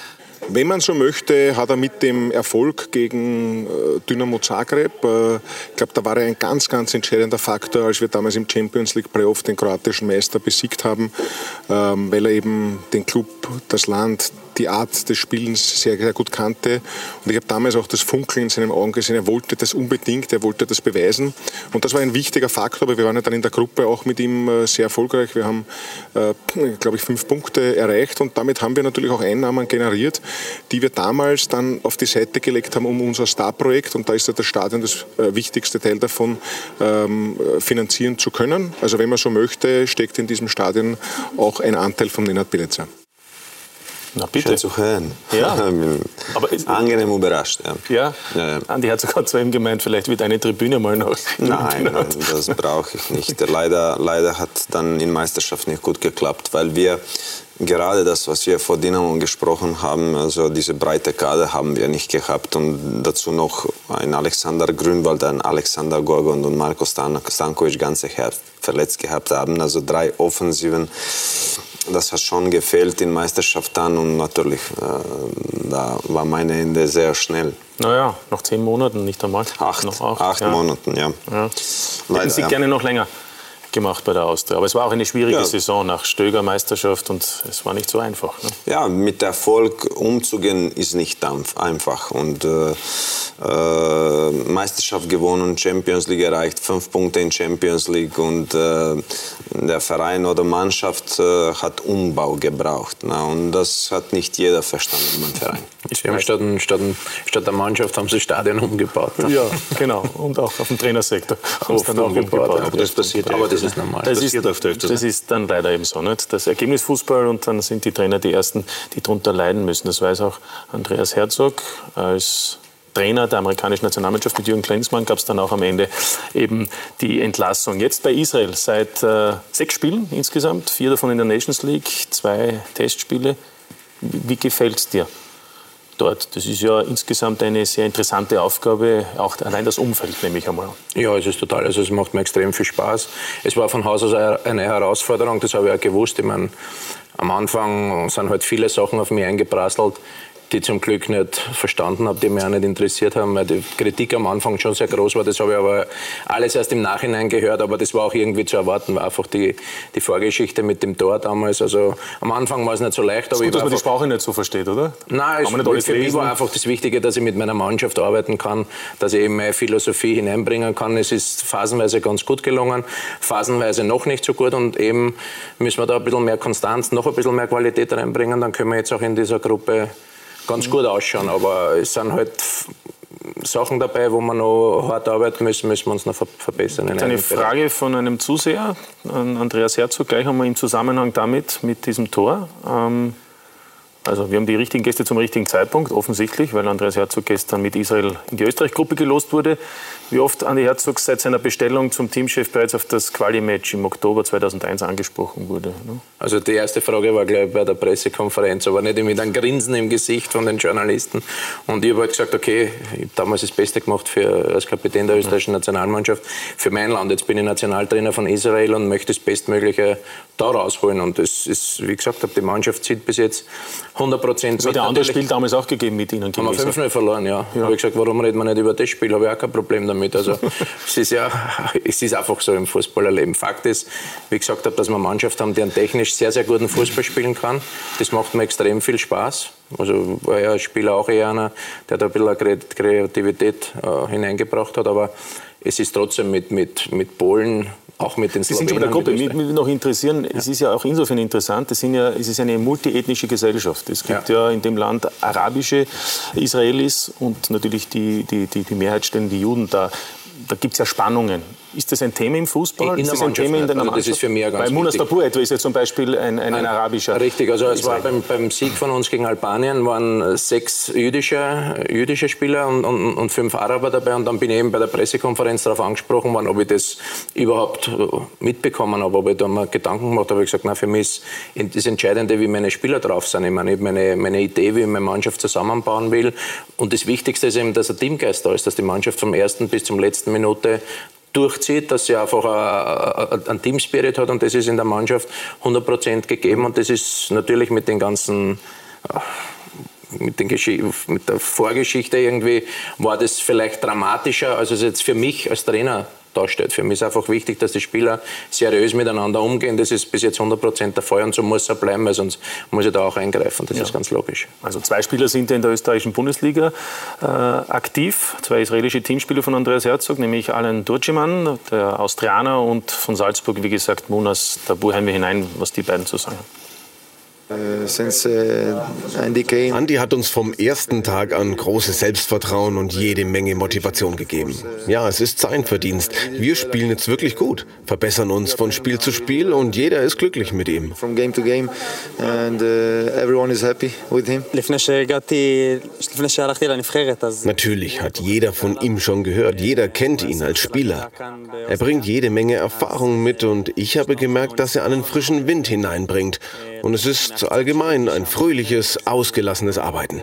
wenn man so möchte, hat er mit dem Erfolg gegen äh, Dynamo Zagreb, äh, ich glaube, da war er ein ganz, ganz entscheidender Faktor, als wir damals im Champions League Playoff den kroatischen Meister besiegt haben, ähm, weil er eben den Club, das Land, die Art des Spielens sehr, sehr gut kannte. Und ich habe damals auch das Funkeln in seinen Augen gesehen. Er wollte das unbedingt, er wollte das beweisen. Und das war ein wichtiger Faktor, aber wir waren ja dann in der Gruppe auch mit ihm sehr erfolgreich. Wir haben, äh, glaube ich, fünf Punkte erreicht und damit haben wir natürlich auch Einnahmen generiert, die wir damals dann auf die Seite gelegt haben, um unser Star-Projekt, und da ist ja das Stadion das äh, wichtigste Teil davon, ähm, finanzieren zu können. Also wenn man so möchte, steckt in diesem Stadion auch ein Anteil von Nenad Bjelica. Na bitte. Schön zu hören. Ja. Bin aber ist, angenehm überrascht. Ja. Ja? Ja, ja. Andi hat sogar zu ihm gemeint, vielleicht wird eine Tribüne mal noch. Nein, nein, das brauche ich nicht. Leider, leider hat dann in Meisterschaft nicht gut geklappt, weil wir gerade das, was wir vor Dynamo gesprochen haben, also diese breite Kader haben wir nicht gehabt und dazu noch ein Alexander Grünwald, ein Alexander Gorgon und Marko Stankovic ganze Herz verletzt gehabt haben, also drei Offensiven. Das hat schon gefehlt in Meisterschaft dann und natürlich, äh, da war mein Ende sehr schnell. Naja, nach zehn Monaten nicht einmal. Acht, noch acht, acht ja. Monaten, ja. ja. Leider, Hätten Sie ja. gerne noch länger gemacht bei der Austria. Aber es war auch eine schwierige Ja. Saison nach Stöger Meisterschaft und es war nicht so einfach. Ne? Ja, mit Erfolg umzugehen ist nicht einfach. Und äh, äh, Meisterschaft gewonnen, Champions League erreicht, fünf Punkte in Champions League und äh, der Verein oder Mannschaft äh, hat Umbau gebraucht. Na, und das hat nicht jeder verstanden beim Verein. Ja, statt, statt, statt der Mannschaft haben sie Stadien umgebaut. Ne? Ja, genau. Und auch auf dem Trainersektor haben sie dann auch umgebaut. Aber das passiert Aber das ist normal. Das, Das ist, passiert oft öfters, das ne? ist dann leider eben so. Nicht? Das Ergebnisfußball und dann sind die Trainer die Ersten, die darunter leiden müssen. Das weiß auch Andreas Herzog. Als Trainer der amerikanischen Nationalmannschaft mit Jürgen Klinsmann gab es dann auch am Ende eben die Entlassung. Jetzt bei Israel seit äh, sechs Spielen insgesamt, vier davon in der Nations League, zwei Testspiele. Wie, wie gefällt es dir dort? Das ist ja insgesamt eine sehr interessante Aufgabe, auch allein das Umfeld, nehme ich einmal an. Ja, es ist total, also es macht mir extrem viel Spaß. Es war von Haus aus eine Herausforderung, das habe ich auch gewusst. Ich meine, am Anfang sind halt viele Sachen auf mich eingeprasselt, die zum Glück nicht verstanden habe, die mich auch nicht interessiert haben, weil die Kritik am Anfang schon sehr groß war. Das habe ich aber alles erst im Nachhinein gehört, aber das war auch irgendwie zu erwarten, war einfach die, die Vorgeschichte mit dem Tor damals. Also am Anfang war es nicht so leicht. Aber Gut, ich dass man die einfach, Sprache nicht so versteht, oder? Nein, es, für mich war einfach das Wichtige, dass ich mit meiner Mannschaft arbeiten kann, dass ich eben meine Philosophie hineinbringen kann. Es ist phasenweise ganz gut gelungen, phasenweise noch nicht so gut und eben müssen wir da ein bisschen mehr Konstanz, noch ein bisschen mehr Qualität reinbringen, dann können wir jetzt auch in dieser Gruppe ganz gut ausschauen, aber es sind halt Sachen dabei, wo wir noch hart arbeiten müssen, müssen wir uns noch verbessern. Eine Frage von einem Zuseher, an Andreas Herzog, gleich einmal im Zusammenhang damit, mit diesem Tor. Ähm, also wir haben die richtigen Gäste zum richtigen Zeitpunkt, offensichtlich, weil Andreas Herzog gestern mit Israel in die Österreich-Gruppe gelost wurde. Wie oft Andi Herzog seit seiner Bestellung zum Teamchef bereits auf das Quali-Match im Oktober zweitausendeins angesprochen wurde? Ne? Also die erste Frage war gleich bei der Pressekonferenz, aber nicht mit einem Grinsen im Gesicht von den Journalisten. Und ich habe halt gesagt, okay, ich habe damals das Beste gemacht für, als Kapitän der österreichischen Nationalmannschaft für mein Land. Jetzt bin ich Nationaltrainer von Israel und möchte das Bestmögliche da rausholen. Und das ist, wie gesagt, die Mannschaft zieht bis jetzt hundert Prozent. Das hat ein anderes Spiel damals auch gegeben mit Ihnen. Haben wir fünf null verloren, ja. ja. Habe ich gesagt, warum reden wir nicht über das Spiel? Habe ich auch kein Problem damit. Also es ist ja, es ist einfach so im Fußballerleben. Fakt ist, wie gesagt habe, dass wir eine Mannschaft haben, die einen technisch sehr, sehr guten Fußball spielen kann. Das macht mir extrem viel Spaß. Also war ja als Spieler auch eher einer, der da ein bisschen Kreativität äh, hineingebracht hat. Aber es ist trotzdem mit, mit, mit Polen, auch mit den Sie sind schon bei der Gruppe. Mich würde noch interessieren, Ja. es ist ja auch insofern interessant, es, sind ja, es ist eine multiethnische Gesellschaft. Es gibt ja. ja in dem Land arabische Israelis und natürlich die, die, die, die Mehrheit stellen die Juden da. Da gibt es ja Spannungen. Ist das ein Thema im Fußball? In ist der das ein Thema in der also Mannschaft? Das ist für mich ganz Weil Munas wichtig. Dabour etwa ist ja zum Beispiel ein, ein, ein Nein, arabischer. Richtig, also es war Israel. beim, beim Sieg von uns gegen Albanien waren sechs jüdische, jüdische Spieler und, und, und fünf Araber dabei. Und dann bin ich eben bei der Pressekonferenz darauf angesprochen worden, ob ich das überhaupt mitbekommen habe, ob ich da mal Gedanken gemacht habe. Ich habe gesagt, nein, für mich ist das Entscheidende, wie meine Spieler drauf sind. Ich meine, ich habe meine, meine Idee, wie ich meine Mannschaft zusammenbauen will. Und das Wichtigste ist eben, dass ein Teamgeist da ist, dass die Mannschaft vom ersten bis zum letzten Minute durchzieht, dass sie einfach einen Teamspirit hat und das ist in der Mannschaft hundert Prozent gegeben und das ist natürlich mit den ganzen mit, den mit der Vorgeschichte irgendwie war das vielleicht dramatischer, als es jetzt für mich als Trainer darstellt. Für mich ist einfach wichtig, dass die Spieler seriös miteinander umgehen. Das ist bis jetzt hundert Prozent der Fall und so muss es bleiben, weil sonst muss ich da auch eingreifen. Das ja. ist ganz logisch. Also zwei Spieler sind in der österreichischen Bundesliga äh, aktiv. Zwei israelische Teamspieler von Andreas Herzog, nämlich Alain Durciman, der Austrianer, und von Salzburg, wie gesagt, Munas. Da buchen wir hinein, was die beiden zu sagen haben. Andi hat uns vom ersten Tag an großes Selbstvertrauen und jede Menge Motivation gegeben. Ja, es ist sein Verdienst. Wir spielen jetzt wirklich gut, verbessern uns von Spiel zu Spiel und jeder ist glücklich mit ihm. Natürlich hat jeder von ihm schon gehört, jeder kennt ihn als Spieler. Er bringt jede Menge Erfahrung mit und ich habe gemerkt, dass er einen frischen Wind hineinbringt. Und es ist allgemein ein fröhliches, ausgelassenes Arbeiten.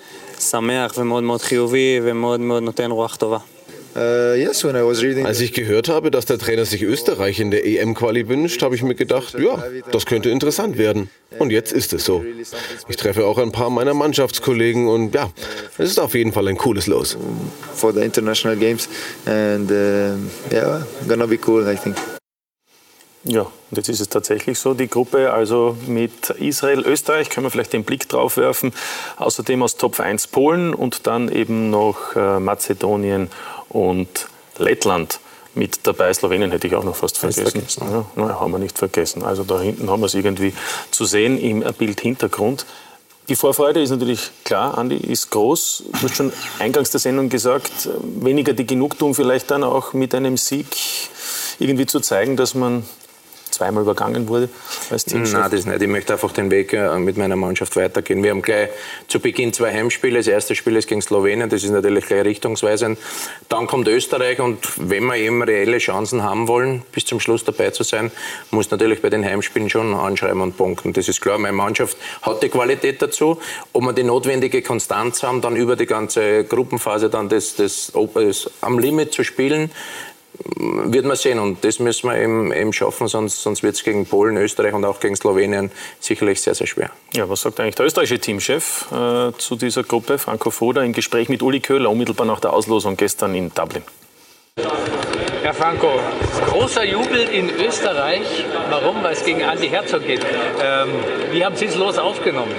Als ich gehört habe, dass der Trainer sich Österreich in der E M-Quali wünscht, habe ich mir gedacht, ja, das könnte interessant werden. Und jetzt ist es so. Ich treffe auch ein paar meiner Mannschaftskollegen und ja, es ist auf jeden Fall ein cooles Los. For the international games and uh, yeah, gonna be cool, I think. Ja, und jetzt ist es tatsächlich so, die Gruppe also mit Israel, Österreich, können wir vielleicht den Blick drauf werfen, außerdem aus Top eins Polen und dann eben noch äh, Mazedonien und Lettland mit dabei. Slowenien hätte ich auch noch fast vergessen. vergessen. Ja, na, haben wir nicht vergessen. Also da hinten haben wir es irgendwie zu sehen im Bildhintergrund. Die Vorfreude ist natürlich klar, Andi, ist groß. Du hast schon eingangs der Sendung gesagt, weniger die Genugtuung vielleicht dann auch mit einem Sieg irgendwie zu zeigen, dass man zweimal übergangen wurde als Teamchef? Nein, das nicht. Ich möchte einfach den Weg mit meiner Mannschaft weitergehen. Wir haben gleich zu Beginn zwei Heimspiele. Das erste Spiel ist gegen Slowenien, das ist natürlich gleich richtungsweisend. Dann kommt Österreich und wenn wir eben reelle Chancen haben wollen, bis zum Schluss dabei zu sein, muss natürlich bei den Heimspielen schon anschreiben und punkten. Das ist klar, meine Mannschaft hat die Qualität dazu. Ob wir die notwendige Konstanz haben, dann über die ganze Gruppenphase dann das, das, das am Limit zu spielen, wird man sehen und das müssen wir eben, eben schaffen, sonst, sonst wird es gegen Polen, Österreich und auch gegen Slowenien sicherlich sehr, sehr schwer. Ja, was sagt eigentlich der österreichische Teamchef äh, zu dieser Gruppe, Franco Foda, im Gespräch mit Uli Köhler, unmittelbar nach der Auslosung gestern in Dublin? Herr Franco, großer Jubel in Österreich. Warum? Weil es gegen Andi Herzog geht. Ähm, wie haben Sie es los aufgenommen?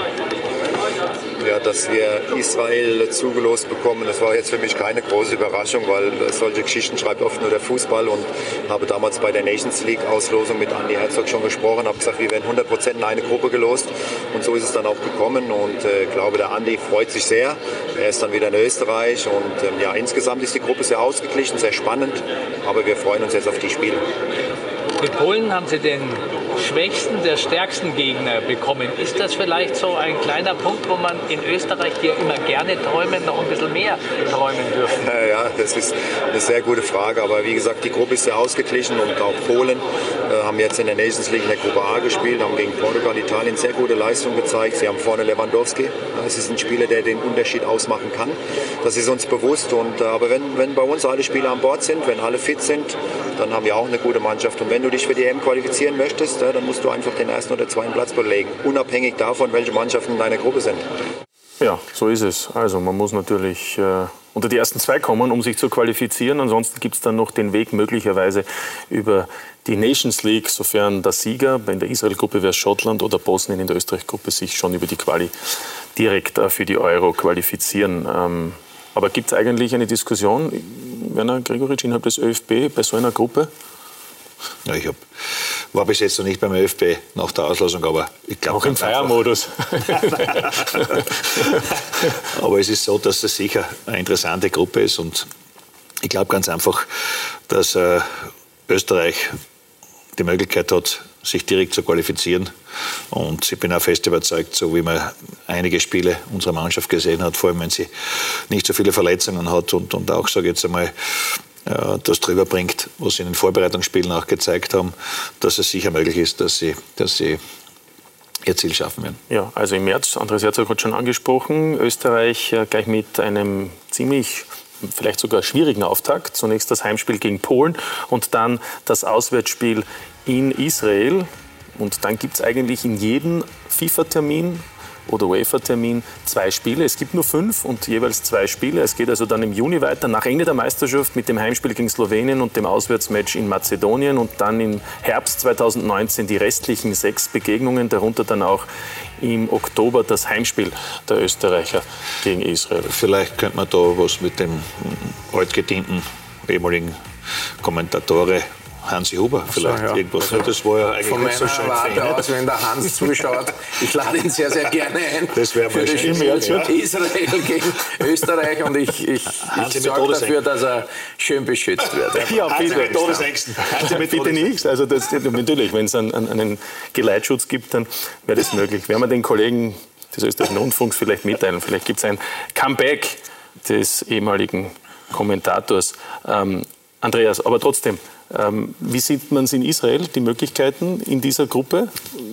Ja, dass wir Israel zugelost bekommen, das war jetzt für mich keine große Überraschung, weil solche Geschichten schreibt oft nur der Fußball und habe damals bei der Nations League Auslosung mit Andi Herzog schon gesprochen, habe gesagt, wir werden hundert Prozent in eine Gruppe gelost und so ist es dann auch gekommen und ich äh, glaube, der Andi freut sich sehr. Er ist dann wieder in Österreich und äh, ja, insgesamt ist die Gruppe sehr ausgeglichen, sehr spannend, aber wir freuen uns jetzt auf die Spiele. Mit Polen haben Sie den schwächsten der stärksten Gegner bekommen. Ist das vielleicht so ein kleiner Punkt, wo man in Österreich, die ja immer gerne träumen, noch ein bisschen mehr träumen dürfen? Ja, ja, das ist eine sehr gute Frage. Aber wie gesagt, die Gruppe ist sehr ausgeglichen und auch Polen äh, haben jetzt in der Nations League in der Gruppe A gespielt, haben gegen Portugal, Italien sehr gute Leistung gezeigt. Sie haben vorne Lewandowski. Es ist ein Spieler, der den Unterschied ausmachen kann. Das ist uns bewusst. Und, äh, aber wenn, wenn bei uns alle Spieler an Bord sind, wenn alle fit sind, dann haben wir auch eine gute Mannschaft. Und wenn du dich für die E M qualifizieren möchtest, dann musst du einfach den ersten oder zweiten Platz belegen, unabhängig davon, welche Mannschaften in deiner Gruppe sind. Ja, so ist es. Also man muss natürlich äh, unter die ersten zwei kommen, um sich zu qualifizieren. Ansonsten gibt es dann noch den Weg möglicherweise über die Nations League, sofern der Sieger, in der Israel-Gruppe wäre es Schottland oder Bosnien in der Österreich-Gruppe, sich schon über die Quali direkt äh, für die Euro qualifizieren. Ähm, aber gibt es eigentlich eine Diskussion, Werner Gregoritsch, innerhalb des ÖFB bei so einer Gruppe? Ja, ich hab, war bis jetzt noch nicht beim ÖFB nach der Auslosung, aber ich glaube... Auch im Feiermodus. Aber es ist so, dass das sicher eine interessante Gruppe ist und ich glaube ganz einfach, dass äh, Österreich die Möglichkeit hat, sich direkt zu qualifizieren. Und ich bin auch fest überzeugt, so wie man einige Spiele unserer Mannschaft gesehen hat, vor allem wenn sie nicht so viele Verletzungen hat und, und auch, sage ich jetzt einmal, das drüber bringt, was sie in den Vorbereitungsspielen auch gezeigt haben, dass es sicher möglich ist, dass sie, dass sie ihr Ziel schaffen werden. Ja, also im März, Andreas Herzog hat schon angesprochen, Österreich gleich mit einem ziemlich, vielleicht sogar schwierigen Auftakt. Zunächst das Heimspiel gegen Polen und dann das Auswärtsspiel in Israel. Und dann gibt es eigentlich in jedem FIFA-Termin oder UEFA-Termin zwei Spiele. Es gibt nur fünf und jeweils zwei Spiele. Es geht also dann im Juni weiter, nach Ende der Meisterschaft mit dem Heimspiel gegen Slowenien und dem Auswärtsmatch in Mazedonien und dann im Herbst zweitausendneunzehn die restlichen sechs Begegnungen, darunter dann auch im Oktober das Heimspiel der Österreicher gegen Israel. Vielleicht könnte man da was mit dem altgedienten ehemaligen Kommentatore Hansi Huber vielleicht. So, ja. Irgendwas. Also, das war ja eigentlich von nicht so schön. Warte aus, wenn der Hans zuschaut, ich lade ihn sehr, sehr gerne ein. Das wäre mal schön. Ja. Israel gegen Österreich und ich, ich, ich sorge dafür, dass er schön beschützt wird. Ja, bitte. Bitte nicht. Also das, natürlich, wenn es einen, einen Geleitschutz gibt, dann wäre das möglich. Werden wir den Kollegen des österreichischen Rundfunks vielleicht mitteilen. Vielleicht gibt es ein Comeback des ehemaligen Kommentators. Ähm, Andreas, aber trotzdem, ähm, wie sieht man es in Israel, die Möglichkeiten in dieser Gruppe?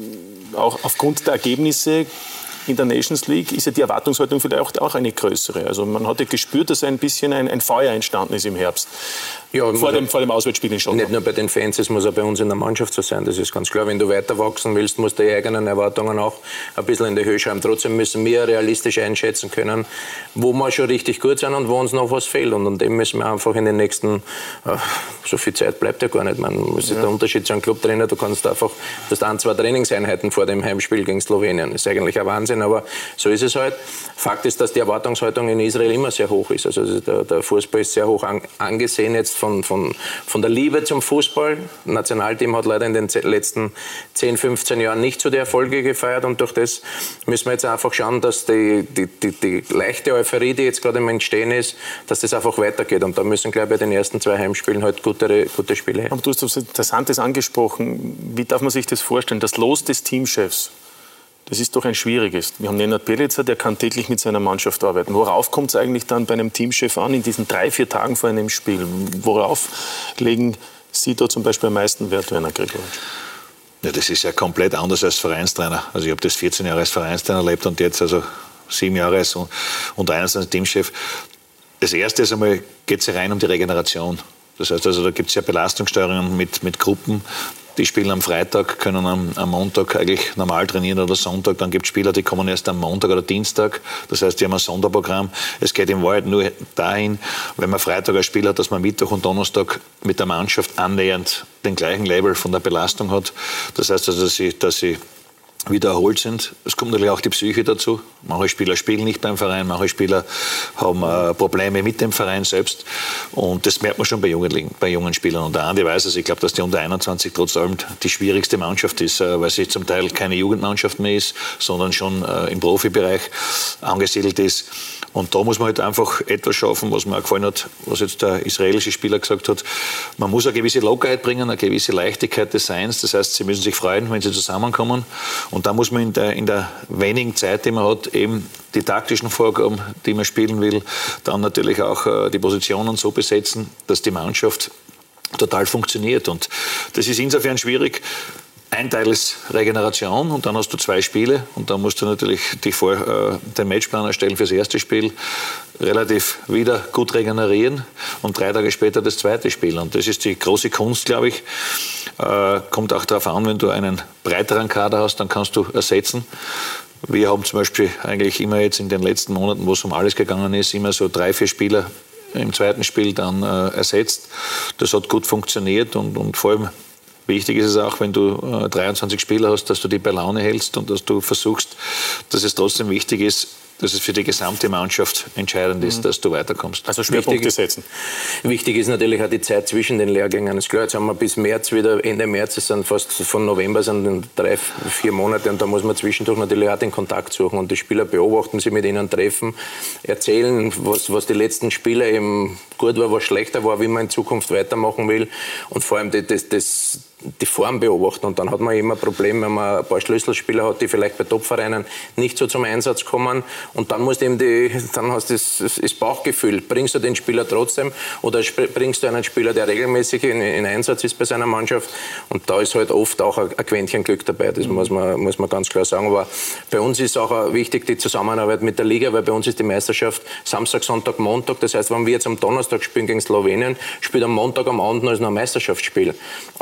Auch aufgrund der Ergebnisse in der Nations League ist ja die Erwartungshaltung vielleicht auch eine größere. Also man hat ja gespürt, dass ein bisschen ein, ein Feuer entstanden ist im Herbst. Ja, vor, dem, vor dem Auswärtsspiel in Schottland. Nicht nur bei den Fans, es muss auch bei uns in der Mannschaft so sein, das ist ganz klar. Wenn du weiter wachsen willst, musst du die eigenen Erwartungen auch ein bisschen in die Höhe schreiben. Trotzdem müssen wir realistisch einschätzen können, wo wir schon richtig gut sind und wo uns noch was fehlt. Und an dem müssen wir einfach in den nächsten, äh, so viel Zeit bleibt ja gar nicht. Man, das ist ja der Unterschied zu einem Clubtrainer, du kannst einfach, du hast ein, zwei Trainingseinheiten vor dem Heimspiel gegen Slowenien. Das ist eigentlich ein Wahnsinn, aber so ist es halt. Fakt ist, dass die Erwartungshaltung in Israel immer sehr hoch ist. Also der, der Fußball ist sehr hoch an, angesehen jetzt von, von, von der Liebe zum Fußball. Das Nationalteam hat leider in den letzten zehn, fünfzehn Jahren nicht so die Erfolge gefeiert und durch das müssen wir jetzt einfach schauen, dass die, die, die, die leichte Euphorie, die jetzt gerade im Entstehen ist, dass das einfach weitergeht. Und da müssen, glaube ich, bei den ersten zwei Heimspielen halt gute, gute Spiele her. Aber du hast etwas Interessantes angesprochen. Wie darf man sich das vorstellen? Das Los des Teamchefs. Das ist doch ein schwieriges. Wir haben Nenad Bjelica, der kann täglich mit seiner Mannschaft arbeiten. Worauf kommt es eigentlich dann bei einem Teamchef an, in diesen drei, vier Tagen vor einem Spiel? Worauf legen Sie da zum Beispiel am meisten Wert, Werner Gregoritsch? Ja, das ist ja komplett anders als Vereinstrainer. Also ich habe das vierzehn Jahre als Vereinstrainer erlebt und jetzt also sieben Jahre als unter eines als Teamchef. Das Erste ist einmal, geht es ja rein um die Regeneration. Das heißt also, da gibt es ja Belastungssteuerungen mit, mit Gruppen. Die spielen am Freitag, können am, am Montag eigentlich normal trainieren oder Sonntag. Dann gibt es Spieler, die kommen erst am Montag oder Dienstag. Das heißt, die haben ein Sonderprogramm. Es geht in Wahrheit nur dahin, wenn man Freitag ein Spiel hat, dass man Mittwoch und Donnerstag mit der Mannschaft annähernd den gleichen Level von der Belastung hat. Das heißt also, dass sie, dass sie wieder erholt sind. Es kommt natürlich auch die Psyche dazu. Manche Spieler spielen nicht beim Verein, manche Spieler haben äh, Probleme mit dem Verein selbst. Und das merkt man schon bei jungen, bei jungen Spielern. Und der Andi weiß es, ich glaube, dass die unter einundzwanzig trotz allem die schwierigste Mannschaft ist, äh, weil sie zum Teil keine Jugendmannschaft mehr ist, sondern schon äh, im Profibereich angesiedelt ist. Und da muss man halt einfach etwas schaffen, was mir auch gefallen hat, was jetzt der israelische Spieler gesagt hat. Man muss eine gewisse Lockerheit bringen, eine gewisse Leichtigkeit des Seins. Das heißt, sie müssen sich freuen, wenn sie zusammenkommen. Und da muss man in der, in der wenigen Zeit, die man hat, eben die taktischen Vorgaben, die man spielen will, dann natürlich auch äh, die Positionen so besetzen, dass die Mannschaft total funktioniert. Und das ist insofern schwierig. Ein Teil ist Regeneration und dann hast du zwei Spiele und dann musst du natürlich dich vor, äh, den Matchplan erstellen fürs erste Spiel, relativ wieder gut regenerieren und drei Tage später das zweite Spiel. Und das ist die große Kunst, glaube ich. Äh, kommt auch darauf an, wenn du einen breiteren Kader hast, dann kannst du ersetzen. Wir haben zum Beispiel eigentlich immer jetzt in den letzten Monaten, wo es um alles gegangen ist, immer so drei, vier Spieler im zweiten Spiel dann äh, ersetzt. Das hat gut funktioniert und, und vor allem wichtig ist es auch, wenn du äh, dreiundzwanzig Spieler hast, dass du die bei Laune hältst und dass du versuchst, dass es trotzdem wichtig ist, dass es für die gesamte Mannschaft entscheidend ist, mhm. dass du weiterkommst. Also Schwerpunkte setzen. Wichtig ist natürlich auch die Zeit zwischen den Lehrgängen. Ist klar, jetzt haben wir bis März wieder, Ende März, es sind fast von November sind drei, vier Monate und da muss man zwischendurch natürlich auch den Kontakt suchen und die Spieler beobachten, sie mit ihnen treffen, erzählen, was, was die letzten Spiele eben gut war, was schlechter war, wie man in Zukunft weitermachen will und vor allem das, das, das die Form beobachten. Und dann hat man immer ein Problem, wenn man ein paar Schlüsselspieler hat, die vielleicht bei Topvereinen nicht so zum Einsatz kommen. Und dann musst du eben die, dann hast du das, das Bauchgefühl. Bringst du den Spieler trotzdem oder bringst du einen Spieler, der regelmäßig in, in Einsatz ist bei seiner Mannschaft? Und da ist halt oft auch ein, ein Quäntchen Glück dabei. Das muss man, muss man ganz klar sagen. Aber bei uns ist auch wichtig die Zusammenarbeit mit der Liga, weil bei uns ist die Meisterschaft Samstag, Sonntag, Montag. Das heißt, wenn wir jetzt am Donnerstag spielen gegen Slowenien, spielt am Montag am Abend noch ein Meisterschaftsspiel. Und da haben wir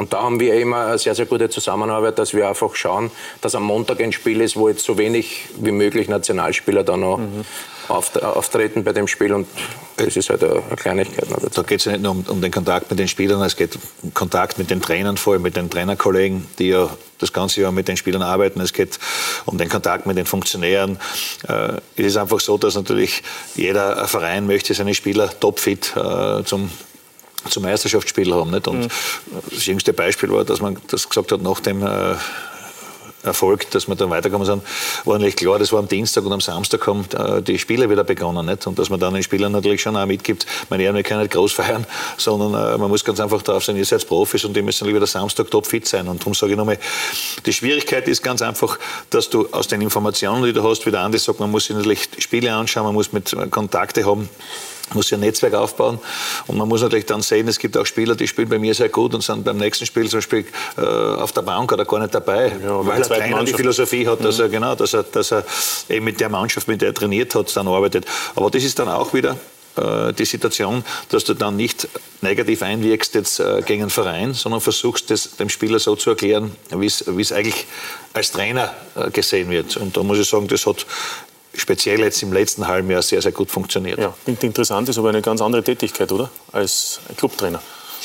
wir immer eine sehr, sehr gute Zusammenarbeit, dass wir einfach schauen, dass am Montag ein Spiel ist, wo jetzt so wenig wie möglich Nationalspieler da noch mhm. auftreten bei dem Spiel. Und das ist halt eine Kleinigkeit. Da geht es ja nicht nur um, um den Kontakt mit den Spielern, es geht um Kontakt mit den Trainern, vor allem mit den Trainerkollegen, die ja das ganze Jahr mit den Spielern arbeiten. Es geht um den Kontakt mit den Funktionären. Äh, es ist einfach so, dass natürlich jeder Verein möchte seine Spieler topfit äh, zum zum Meisterschaftsspiel haben. Nicht? Und mhm. das jüngste Beispiel war, dass man das gesagt hat, nach dem äh, Erfolg, dass wir dann weitergekommen sind, war eigentlich klar, das war am Dienstag und am Samstag haben äh, die Spiele wieder begonnen. Nicht? Und dass man dann den Spielern natürlich schon auch mitgibt, meine Herren, wir können nicht groß feiern, sondern äh, man muss ganz einfach drauf sein, ihr seid Profis und ihr müsst wieder Samstag topfit sein. Und darum sage ich nochmal, die Schwierigkeit ist ganz einfach, dass du aus den Informationen, die du hast, wie der Andi sagt, man muss sich natürlich Spiele anschauen, man muss mit äh, Kontakte haben, muss ja ein Netzwerk aufbauen und man muss natürlich dann sehen, es gibt auch Spieler, die spielen bei mir sehr gut und sind beim nächsten Spiel zum Beispiel äh, auf der Bank oder gar nicht dabei, ja, weil der Trainer die Philosophie hat, dass er, genau, dass er, dass er eben mit der Mannschaft, mit der er trainiert hat, dann arbeitet. Aber das ist dann auch wieder äh, die Situation, dass du dann nicht negativ einwirkst jetzt äh, gegen einen Verein, sondern versuchst, das dem Spieler so zu erklären, wie es eigentlich als Trainer äh, gesehen wird. Und da muss ich sagen, das hat speziell jetzt im letzten halben Jahr sehr, sehr gut funktioniert. Ja, klingt interessant, ist aber eine ganz andere Tätigkeit, oder? Als Clubtrainer.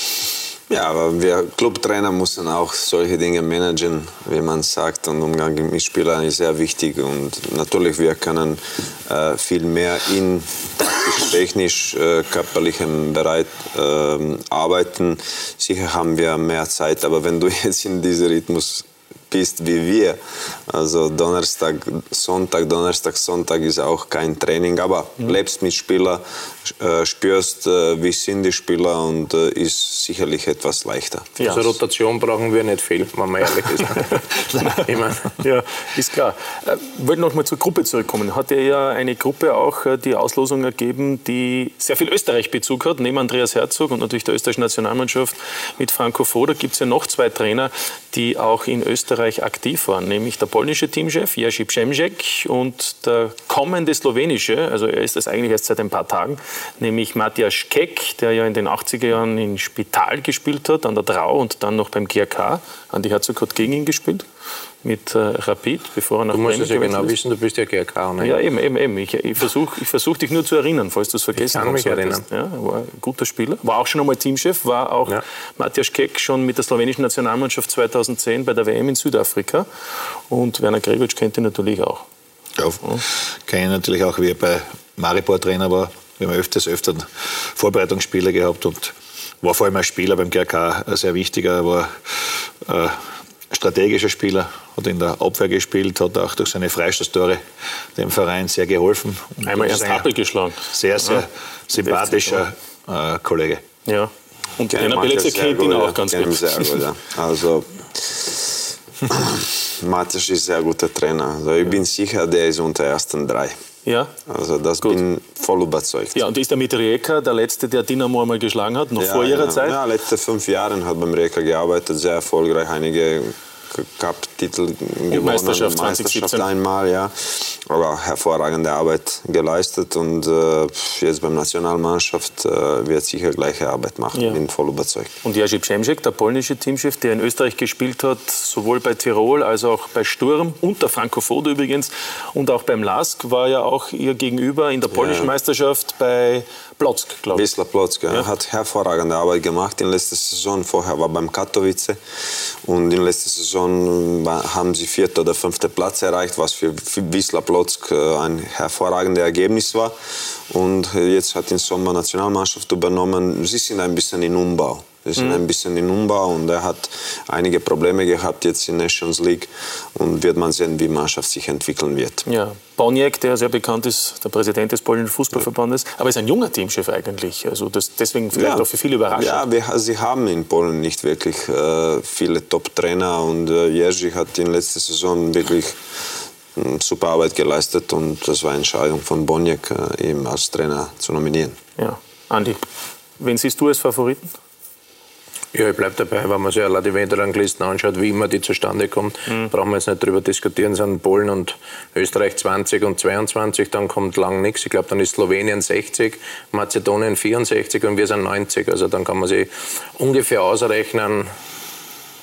Ja, aber wir Clubtrainer müssen auch solche Dinge managen, wie man sagt. Und Umgang mit Spielern ist sehr wichtig. Und natürlich, wir können äh, viel mehr in taktisch, technisch, äh, körperlichem Bereich äh, arbeiten. Sicher haben wir mehr Zeit, aber wenn du jetzt in diesem Rhythmus bist wie wir. Also Donnerstag, Sonntag, Donnerstag, Sonntag ist auch kein Training, aber mhm. lebst mit Spielern, äh, spürst, äh, wie sind die Spieler und äh, ist sicherlich etwas leichter. Ja. Also Rotation brauchen wir nicht viel, wenn man ehrlich ist. Ich mein. Ja, ist klar. Ich wollte noch mal zur Gruppe zurückkommen. Hat ja eine Gruppe auch die Auslosung ergeben, die sehr viel Österreich-Bezug hat, neben Andreas Herzog und natürlich der österreichischen Nationalmannschaft mit Franco Foda gibt es ja noch zwei Trainer, die auch in Österreich aktiv waren, nämlich der polnische Teamchef Jerzy Przemysek und der kommende slowenische, also er ist das eigentlich erst seit ein paar Tagen, nämlich Matthias Kek, der ja in den achtziger Jahren in Spital gespielt hat, an der Drau und dann noch beim G R K. Andi Herzog hat gegen ihn gespielt, mit äh, Rapid, bevor er nach Bremen gewechselt ist. Du musst es ja genau wissen, du bist ja G R K. Ne? Ja, eben, eben, eben. Ich, ich versuche ich versuch dich nur zu erinnern, falls du es vergessen hast. Ich kann mich erinnern. Ja, war ein guter Spieler, war auch schon einmal Teamchef, war auch ja. Matthias Kek schon mit der slowenischen Nationalmannschaft zweitausendzehn bei der W M in Südafrika und Werner Gregoritsch kennt ihn natürlich auch. Ja, ja. Kenne ihn natürlich auch, wie er bei Maribor Trainer war. Wir haben öfters, öfter Vorbereitungsspiele gehabt und war vor allem als Spieler beim G R K sehr wichtiger. Er war äh, strategischer Spieler, hat in der Abwehr gespielt, hat auch durch seine Freistoßtore dem Verein sehr geholfen. Und einmal erst Happel geschlagen. Sehr, sehr ja. sympathischer äh, Kollege. Ja. Und der Bielitzer kennt ihn auch ganz gut. Sehr gut ja. Also, Matthias ist ein sehr guter Trainer. Also, ich bin sicher, der ist unter den ersten drei. Ja. Also das Gut. bin voll überzeugt. Ja, und ist der mit Rijeka der Letzte, der Dynamo einmal geschlagen hat, noch ja, vor ihrer ja. Zeit? Ja, letzte fünf Jahre hat beim Rijeka gearbeitet, sehr erfolgreich, einige Cup-Titel gewonnen, Meisterschaft Meisterschaft zwanzig siebzehn einmal, ja. Aber hervorragende Arbeit geleistet und äh, jetzt beim Nationalmannschaft äh, wird sicher gleiche Arbeit machen, ja. Bin voll überzeugt. Und Jerzy Przemysek, der polnische Teamchef, der in Österreich gespielt hat, sowohl bei Tirol als auch bei Sturm und der Franco Foda übrigens und auch beim Lask, war ja auch ihr Gegenüber in der polnischen ja. Meisterschaft bei Płock, glaube ich. Wisla Płock, ja. Ja. Hat hervorragende Arbeit gemacht in letzter Saison. Vorher war beim Katowice und in letzter Saison haben sie vierter oder fünfter Platz erreicht, was für Wisla Płock ein hervorragendes Ergebnis war. Und jetzt hat den Sommer Nationalmannschaft übernommen. Sie sind ein bisschen in Umbau. Sie sind mhm. ein bisschen in Umbau und er hat einige Probleme gehabt jetzt in Nations League und wird man sehen, wie die Mannschaft sich entwickeln wird. Ja, Boniek, der sehr bekannt ist, der Präsident des polnischen Fußballverbandes, aber ist ein junger Teamchef eigentlich, also das deswegen vielleicht ja. auch für viele überraschend. Ja, wir, sie haben in Polen nicht wirklich äh, viele Top-Trainer und äh, Jerzy hat in letzter Saison wirklich äh, super Arbeit geleistet und das war eine Entscheidung von Boniek, äh, ihn als Trainer zu nominieren. Ja, Andi, wen siehst du als Favoriten? Ja, ich bleibe dabei, wenn man sich alle die Ranglisten anschaut, wie immer die zustande kommt, mhm. brauchen wir jetzt nicht darüber diskutieren, sind Polen und Österreich zwanzig und zweiundzwanzig, dann kommt lang nichts. Ich glaube, dann ist Slowenien sechzig, Mazedonien vierundsechzig und wir sind neunzig. Also dann kann man sich ungefähr ausrechnen,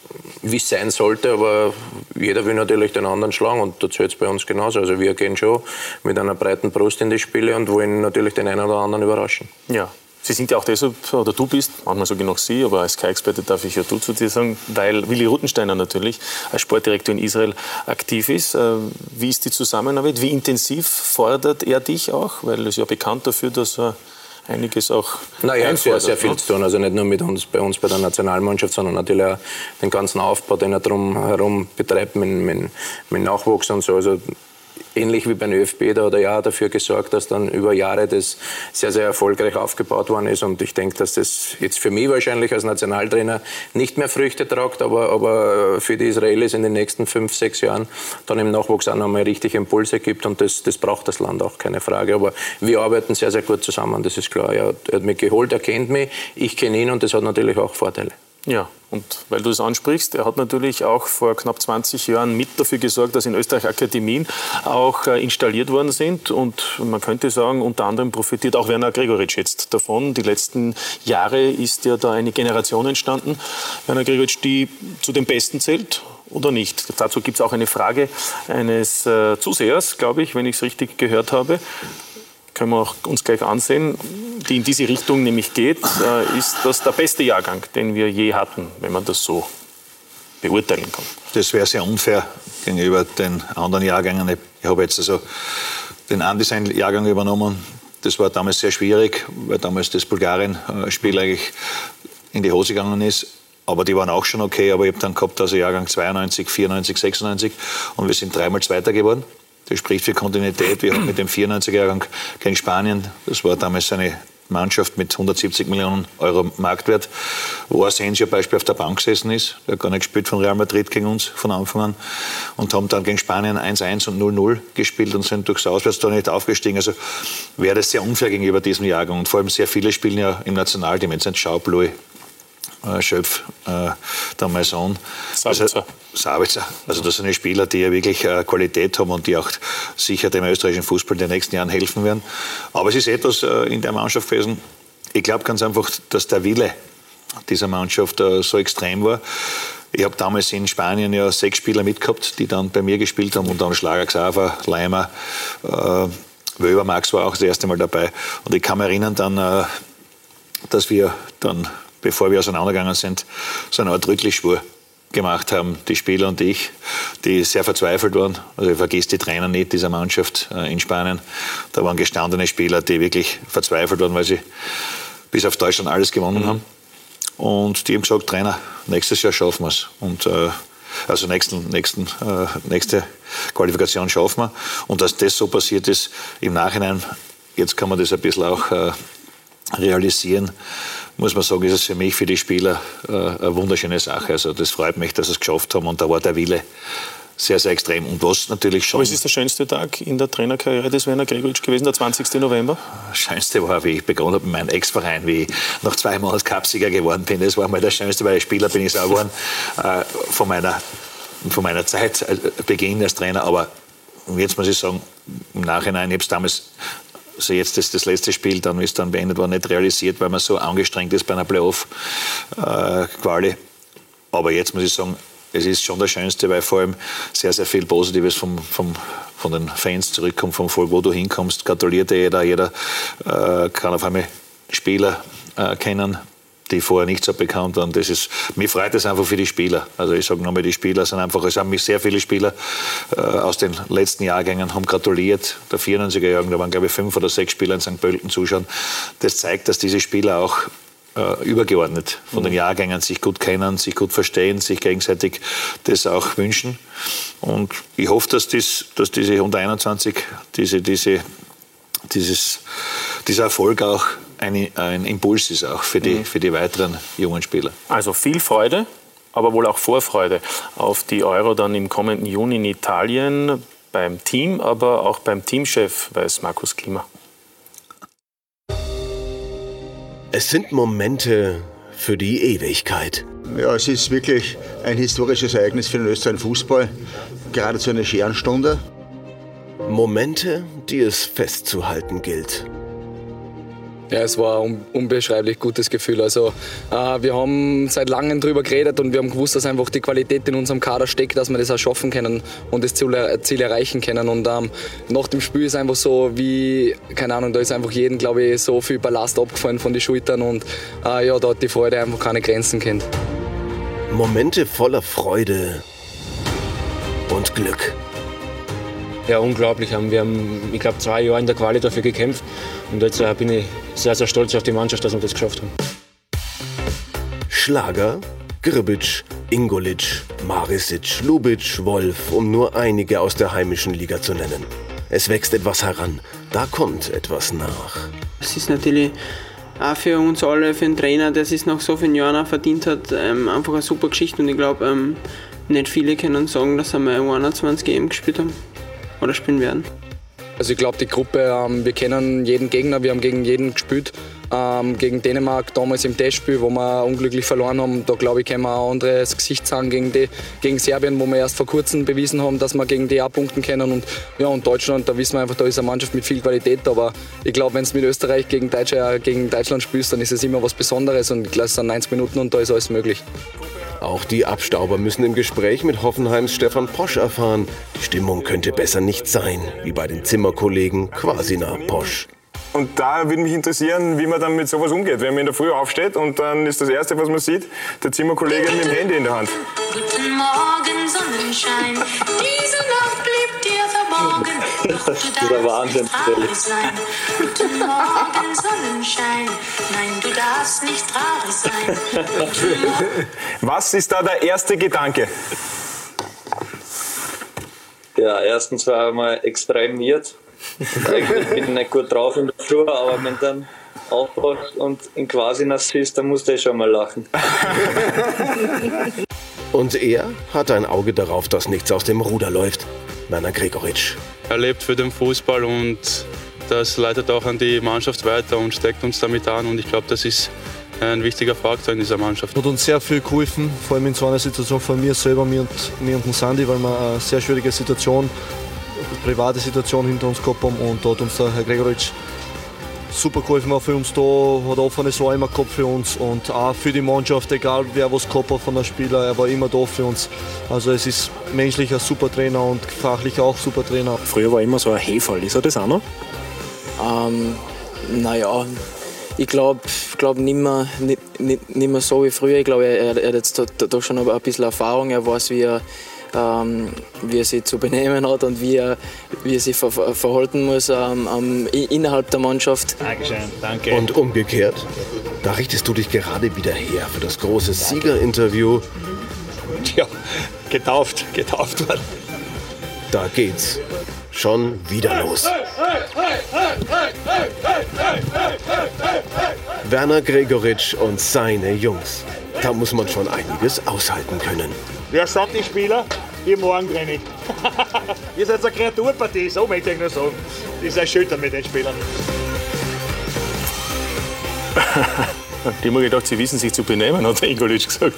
wie es sein sollte, aber jeder will natürlich den anderen schlagen und da zählt es bei uns genauso. Also wir gehen schon mit einer breiten Brust in die Spiele und wollen natürlich den einen oder anderen überraschen. Ja. Sie sind ja auch deshalb, oder du bist, manchmal sage ich noch Sie, aber als Sky-Experte darf ich ja du zu dir sagen, weil Willi Ruttensteiner natürlich als Sportdirektor in Israel aktiv ist. Wie ist die Zusammenarbeit? Wie intensiv fordert er dich auch? Weil er ist ja bekannt dafür, dass er einiges auch Naja, er hat sehr, sehr viel zu tun. Also nicht nur mit uns, bei uns bei der Nationalmannschaft, sondern natürlich auch den ganzen Aufbau, den er drumherum betreibt mit, mit, mit Nachwuchs und so. Also ähnlich wie beim ÖFB, da hat er ja dafür gesorgt, dass dann über Jahre das sehr, sehr erfolgreich aufgebaut worden ist. Und ich denke, dass das jetzt für mich wahrscheinlich als Nationaltrainer nicht mehr Früchte tragt, aber, aber für die Israelis in den nächsten fünf, sechs Jahren dann im Nachwuchs auch nochmal richtig Impulse gibt. Und das, das braucht das Land auch, keine Frage. Aber wir arbeiten sehr, sehr gut zusammen, das ist klar. Er hat, er hat mich geholt, er kennt mich, ich kenne ihn und das hat natürlich auch Vorteile. Ja, und weil du es ansprichst, er hat natürlich auch vor knapp zwanzig Jahren mit dafür gesorgt, dass in Österreich Akademien auch äh, installiert worden sind. Und man könnte sagen, unter anderem profitiert auch Werner Gregoritsch jetzt davon. Die letzten Jahre ist ja da eine Generation entstanden, Werner Gregoritsch, die zu den Besten zählt oder nicht. Dazu gibt es auch eine Frage eines äh, Zusehers, glaube ich, wenn ich es richtig gehört habe. Können wir auch uns gleich ansehen, die in diese Richtung nämlich geht, äh, ist das der beste Jahrgang, den wir je hatten, wenn man das so beurteilen kann. Das wäre sehr unfair gegenüber den anderen Jahrgängen. Ich habe jetzt also den Undesign-Jahrgang übernommen. Das war damals sehr schwierig, weil damals das Bulgarien-Spiel eigentlich in die Hose gegangen ist. Aber die waren auch schon okay. Aber ich habe dann gehabt, also Jahrgang zweiundneunzig, vierundneunzig, sechsundneunzig und wir sind dreimal Zweiter geworden. Das spricht für Kontinuität. Wir haben mit dem vierundneunziger-Jahrgang gegen Spanien, das war damals eine Mannschaft mit hundertsiebzig Millionen Euro Marktwert, wo Asensio Beispiel auf der Bank gesessen ist. Der hat gar nicht gespielt von Real Madrid gegen uns von Anfang an. Und haben dann gegen Spanien eins eins und null null gespielt und sind durchs Auswärtstor nicht aufgestiegen. Also wäre das sehr unfair gegenüber diesem Jahrgang. Und vor allem sehr viele spielen ja im Nationalteam. Jetzt sind Schaub, Louis, äh, Schöpf, äh, der Maison. Sabitzer. Sabitzer. Also das sind Spieler, die ja wirklich äh, Qualität haben und die auch sicher dem österreichischen Fußball in den nächsten Jahren helfen werden. Aber es ist etwas äh, in der Mannschaft gewesen. Ich glaube ganz einfach, dass der Wille dieser Mannschaft äh, so extrem war. Ich habe damals in Spanien ja sechs Spieler mitgehabt, die dann bei mir gespielt haben. Und dann Schlager, Xaver, Leimer, äh, Wöber, Max war auch das erste Mal dabei. Und ich kann mich erinnern dann, äh, dass wir dann, bevor wir auseinandergegangen sind, so eine Art Rücklichschwur gemacht haben, die Spieler und ich, die sehr verzweifelt waren. Also ich vergiss die Trainer nicht dieser Mannschaft äh, in Spanien. Da waren gestandene Spieler, die wirklich verzweifelt waren, weil sie bis auf Deutschland alles gewonnen mhm. haben. Und die haben gesagt, Trainer, nächstes Jahr schaffen wir es. Und äh, also nächsten, nächsten, äh, nächste Qualifikation schaffen wir. Und dass das so passiert ist im Nachhinein, jetzt kann man das ein bisschen auch äh, realisieren, muss man sagen, ist es für mich, für die Spieler äh, eine wunderschöne Sache. Also das freut mich, dass sie es geschafft haben und da war der Wille sehr, sehr extrem. Und was natürlich schon... Aber es ist der schönste Tag in der Trainerkarriere des Werner Gregoritsch gewesen, der zwanzigsten November? Das Schönste war, wie ich begonnen habe mit meinem Ex-Verein, wie ich nach zwei Monaten Cupsieger geworden bin. Das war mal das Schönste, weil als Spieler bin ich es auch geworden, äh, von, meiner, von meiner Zeit, äh, Beginn als Trainer. Aber jetzt muss ich sagen, im Nachhinein, ich habe es damals... Also jetzt ist das letzte Spiel, dann ist dann beendet worden, nicht realisiert, weil man so angestrengt ist bei einer Playoff-Quali. Aber jetzt muss ich sagen, es ist schon das Schönste, weil vor allem sehr, sehr viel Positives vom, vom, von den Fans zurückkommt, vom Volk, wo du hinkommst. Gratuliert dir jeder, jeder äh, kann auf einmal Spieler äh, kennen, die vorher nicht so bekannt waren. Das ist, mich freut es einfach für die Spieler. Also ich sage nochmal, die Spieler sind einfach, es haben mich sehr viele Spieler äh, aus den letzten Jahrgängen haben gratuliert. Der vierundneunziger-Jahrgang, da waren glaube ich fünf oder sechs Spieler in Sankt Pölten zuschauen. Das zeigt, dass diese Spieler auch äh, übergeordnet von den Jahrgängen sich gut kennen, sich gut verstehen, sich gegenseitig das auch wünschen. Und ich hoffe, dass, das, dass diese unter einundzwanzig, diese, diese, dieses, dieser Erfolg auch Ein, ein Impuls ist auch für die, mhm. für die weiteren jungen Spieler. Also viel Freude, aber wohl auch Vorfreude auf die Euro dann im kommenden Juni in Italien beim Team, aber auch beim Teamchef, weiß Markus Klima. Es sind Momente für die Ewigkeit. Ja, es ist wirklich ein historisches Ereignis für den österreichischen Fußball, gerade zu einer schweren Stunde. Momente, die es festzuhalten gilt. Ja, es war ein unbeschreiblich gutes Gefühl. Also, äh, wir haben seit langem darüber geredet und wir haben gewusst, dass einfach die Qualität in unserem Kader steckt, dass wir das auch schaffen können und das Ziel, Ziel erreichen können. Und ähm, nach dem Spiel ist einfach so, wie, keine Ahnung, da ist einfach jedem, glaube ich, so viel Ballast abgefallen von den Schultern und äh, ja, da hat die Freude einfach keine Grenzen kennt. Momente voller Freude und Glück. Ja, unglaublich. Wir haben, ich glaube, zwei Jahre in der Quali dafür gekämpft. Und jetzt äh, bin ich sehr, sehr stolz auf die Mannschaft, dass wir das geschafft haben. Schlager, Grbić, Ingolić, Marisic, Ljubic, Wolf, um nur einige aus der heimischen Liga zu nennen. Es wächst etwas heran, da kommt etwas nach. Es ist natürlich auch für uns alle, für den Trainer, der es nach so vielen Jahren auch verdient hat, ähm, einfach eine super Geschichte. Und ich glaube, ähm, nicht viele können sagen, dass wir U einundzwanzig E M gespielt haben oder spielen werden. Also ich glaube, die Gruppe, ähm, wir kennen jeden Gegner, wir haben gegen jeden gespielt. Ähm, gegen Dänemark damals im Testspiel, wo wir unglücklich verloren haben. Da glaube ich, können wir auch anderes Gesicht sagen gegen, die, gegen Serbien, wo wir erst vor kurzem bewiesen haben, dass wir gegen die auch punkten können. Und, ja, und Deutschland, da wissen wir einfach, da ist eine Mannschaft mit viel Qualität. Aber ich glaube, wenn es mit Österreich gegen, Deutsch, äh, gegen Deutschland spielst, dann ist es immer was Besonderes. Und ich glaube, es sind neunzig Minuten und da ist alles möglich. Auch die Abstauber müssen im Gespräch mit Hoffenheims Stefan Posch erfahren, die Stimmung könnte besser nicht sein, wie bei den Zimmerkollegen Quasina Posch. Und da würde mich interessieren, wie man dann mit sowas umgeht, wenn man in der Früh aufsteht und dann ist das Erste, was man sieht, der Zimmerkollege mit dem Handy in der Hand. Guten Morgen, Sonnenschein, diese Nacht blieb dir verborgen, doch du darfst nicht traurig sein. Guten Morgen, Sonnenschein, nein, du darfst nicht traurig sein. Was ist da der erste Gedanke? Ja, erstens war ich mal extrem miert. Ich bin nicht gut drauf in der Früh, aber wenn dann aufwachst und in quasi nass ist, dann musst du schon mal lachen. Und er hat ein Auge darauf, dass nichts aus dem Ruder läuft. Werner Gregoritsch. Er lebt für den Fußball und das leitet auch an die Mannschaft weiter und steckt uns damit an. Und ich glaube, das ist ein wichtiger Faktor in dieser Mannschaft. Hat uns sehr viel geholfen, vor allem in so einer Situation von mir selber, mir und, mir und dem Sandy, weil wir eine sehr schwierige Situation, eine private Situation hinter uns gehabt haben. Und da hat uns der Herr Gregoritsch super geholfen, war für uns da, hat offenes Ohr immer gehabt für uns und auch für die Mannschaft, egal wer was gehabt hat von der Spieler, er war immer da für uns. Also es ist menschlich ein super Trainer und fachlich auch super Trainer. Früher war immer so ein Heferl, ist er das auch noch? Ähm, naja, ich glaube glaub nicht, mehr, nicht, nicht, nicht mehr so wie früher. Ich glaube, er, er hat jetzt doch schon ein bisschen Erfahrung, er weiß, wie er Ähm, wie er sich zu benehmen hat und wie er, wie er sich ver verhalten muss ähm, innerhalb der Mannschaft. Dankeschön, danke. Und umgekehrt, da richtest du dich gerade wieder her für das große Siegerinterview. Ja, getauft, getauft worden. Da geht's schon wieder los. Werner Gregoritsch und seine Jungs. Da muss man schon einiges aushalten können. Wer sagt die Spieler? Ihr Morgentraining. Ihr seid eine Kreaturpartie, so möchte ich nur sagen. Das ist erschütternd mit den Spielern. Die haben mir gedacht, sie wissen sich zu benehmen, hat der Ingolić gesagt.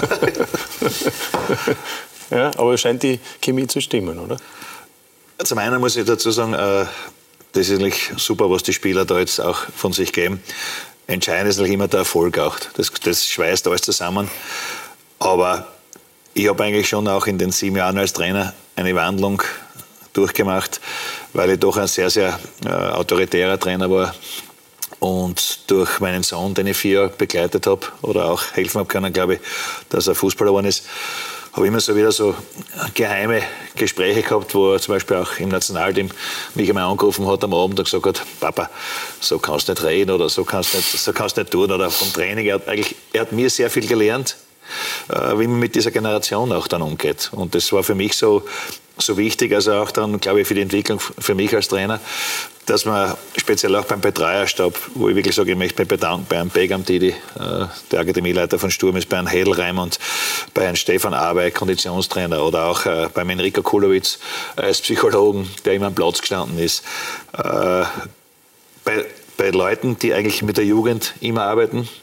Ja, aber es scheint die Chemie zu stimmen, oder? Zum einen muss ich dazu sagen, das ist eigentlich super, was die Spieler da jetzt auch von sich geben. Entscheidend ist natürlich immer der Erfolg auch. Das, das schweißt alles zusammen. Aber ich habe eigentlich schon auch in den sieben Jahren als Trainer eine Wandlung durchgemacht, weil ich doch ein sehr, sehr äh, autoritärer Trainer war und durch meinen Sohn, den ich vier Jahre begleitet habe oder auch helfen habe können, glaube ich, dass er Fußballer geworden ist, habe ich immer so wieder so geheime Gespräche gehabt, wo er zum Beispiel auch im Nationalteam mich einmal angerufen hat am Abend und gesagt hat, Papa, so kannst du nicht reden oder so kannst du nicht, so kannst du nicht tun oder vom Training. Er hat, eigentlich, er hat mir sehr viel gelernt, wie man mit dieser Generation auch dann umgeht. Und das war für mich so, so wichtig, also auch dann, glaube ich, für die Entwicklung für mich als Trainer, dass man speziell auch beim Betreuerstab, wo ich wirklich sage, ich möchte mich bedanken bei Herrn Begam Didi, der Akademieleiter von Sturm ist, bei Herrn Hedelreim und bei Herrn Stefan Arbey, Konditionstrainer, oder auch beim Enrico Kulowitz als Psychologen, der immer am Platz gestanden ist. Bei, bei Leuten, die eigentlich mit der Jugend immer arbeiten,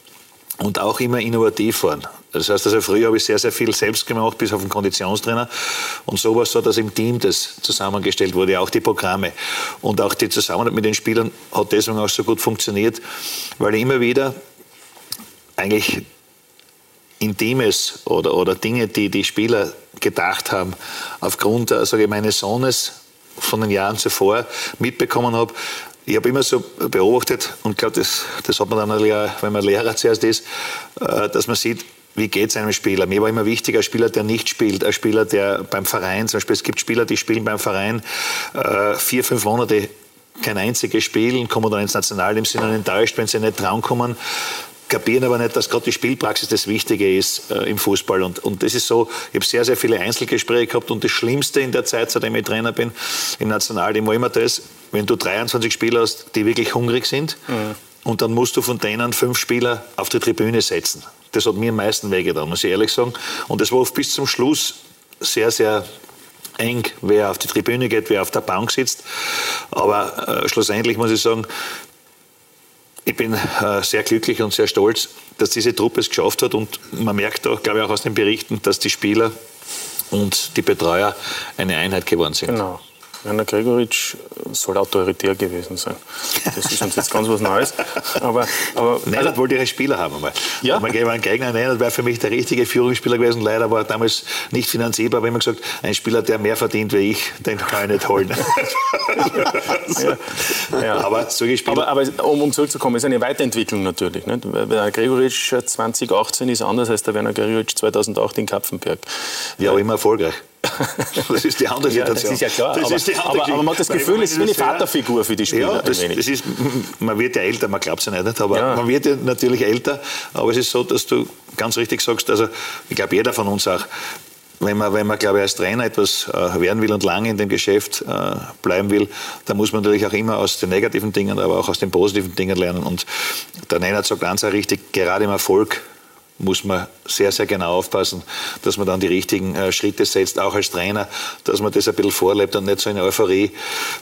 und auch immer innovativ waren. Das heißt, also früher habe ich sehr, sehr viel selbst gemacht, bis auf den Konditionstrainer. Und so war es so, dass im Team das zusammengestellt wurde, auch die Programme. Und auch die Zusammenarbeit mit den Spielern hat deswegen auch so gut funktioniert, weil immer wieder eigentlich Intimes oder, oder Dinge, die die Spieler gedacht haben, aufgrund, sage ich, meines Sohnes von den Jahren zuvor mitbekommen habe. Ich habe immer so beobachtet, und glaube, das, das hat man dann natürlich auch, wenn man Lehrer zuerst ist, dass man sieht, wie geht es einem Spieler. Mir war immer wichtig, ein Spieler, der nicht spielt, ein Spieler, der beim Verein, zum Beispiel es gibt Spieler, die spielen beim Verein äh, vier, fünf Monate kein einziges Spiel und kommen dann ins Nationalteam, sind dann enttäuscht, wenn sie nicht drankommen, kapieren aber nicht, dass gerade die Spielpraxis das Wichtige ist äh, im Fußball. Und, und das ist so, ich habe sehr, sehr viele Einzelgespräche gehabt und das Schlimmste in der Zeit, seitdem ich Trainer bin, im Nationalteam war immer das, wenn du dreiundzwanzig Spieler hast, die wirklich hungrig sind, mhm. und dann musst du von denen fünf Spieler auf die Tribüne setzen. Das hat mir am meisten wehgetan, muss ich ehrlich sagen. Und das war oft bis zum Schluss sehr, sehr eng, wer auf die Tribüne geht, wer auf der Bank sitzt. Aber äh, schlussendlich muss ich sagen, ich bin äh, sehr glücklich und sehr stolz, dass diese Truppe es geschafft hat. Und man merkt auch, glaube ich, auch aus den Berichten, dass die Spieler und die Betreuer eine Einheit geworden sind. Genau. Werner Gregoritsch soll autoritär gewesen sein. Das ist uns jetzt ganz was Neues. Aber, aber Nein, das wollte ich als Spieler haben. Einmal. Ja? Man gäbe einen Gegner, nein, das wäre für mich der richtige Führungsspieler gewesen. Leider war er damals nicht finanzierbar. Aber ich habe immer gesagt, ein Spieler, der mehr verdient wie ich, den kann ich nicht holen. ja. Ja. Aber, solche Spieler aber, aber um, um zurückzukommen, ist eine Weiterentwicklung natürlich. Nicht? Werner Gregoritsch zwanzig achtzehn ist anders als der Werner Gregoritsch zweitausendacht in Kapfenberg. Ja, aber immer erfolgreich. Das ist die andere Situation. Ja, das ist ja klar. Das aber, ist die aber, aber man hat das Gefühl, es ist wie eine Vaterfigur für die Spieler. Ja, das, das ist, man wird ja älter, man glaubt es ja nicht, aber ja. man wird ja natürlich älter. Aber es ist so, dass du ganz richtig sagst, also ich glaube, jeder von uns auch, wenn man, wenn man glaube ich, als Trainer etwas äh, werden will und lange in dem Geschäft äh, bleiben will, dann muss man natürlich auch immer aus den negativen Dingen, aber auch aus den positiven Dingen lernen. Und der Nenad sagt ganz richtig, gerade im Erfolg muss man sehr, sehr genau aufpassen, dass man dann die richtigen äh, Schritte setzt, auch als Trainer, dass man das ein bisschen vorlebt und nicht so eine Euphorie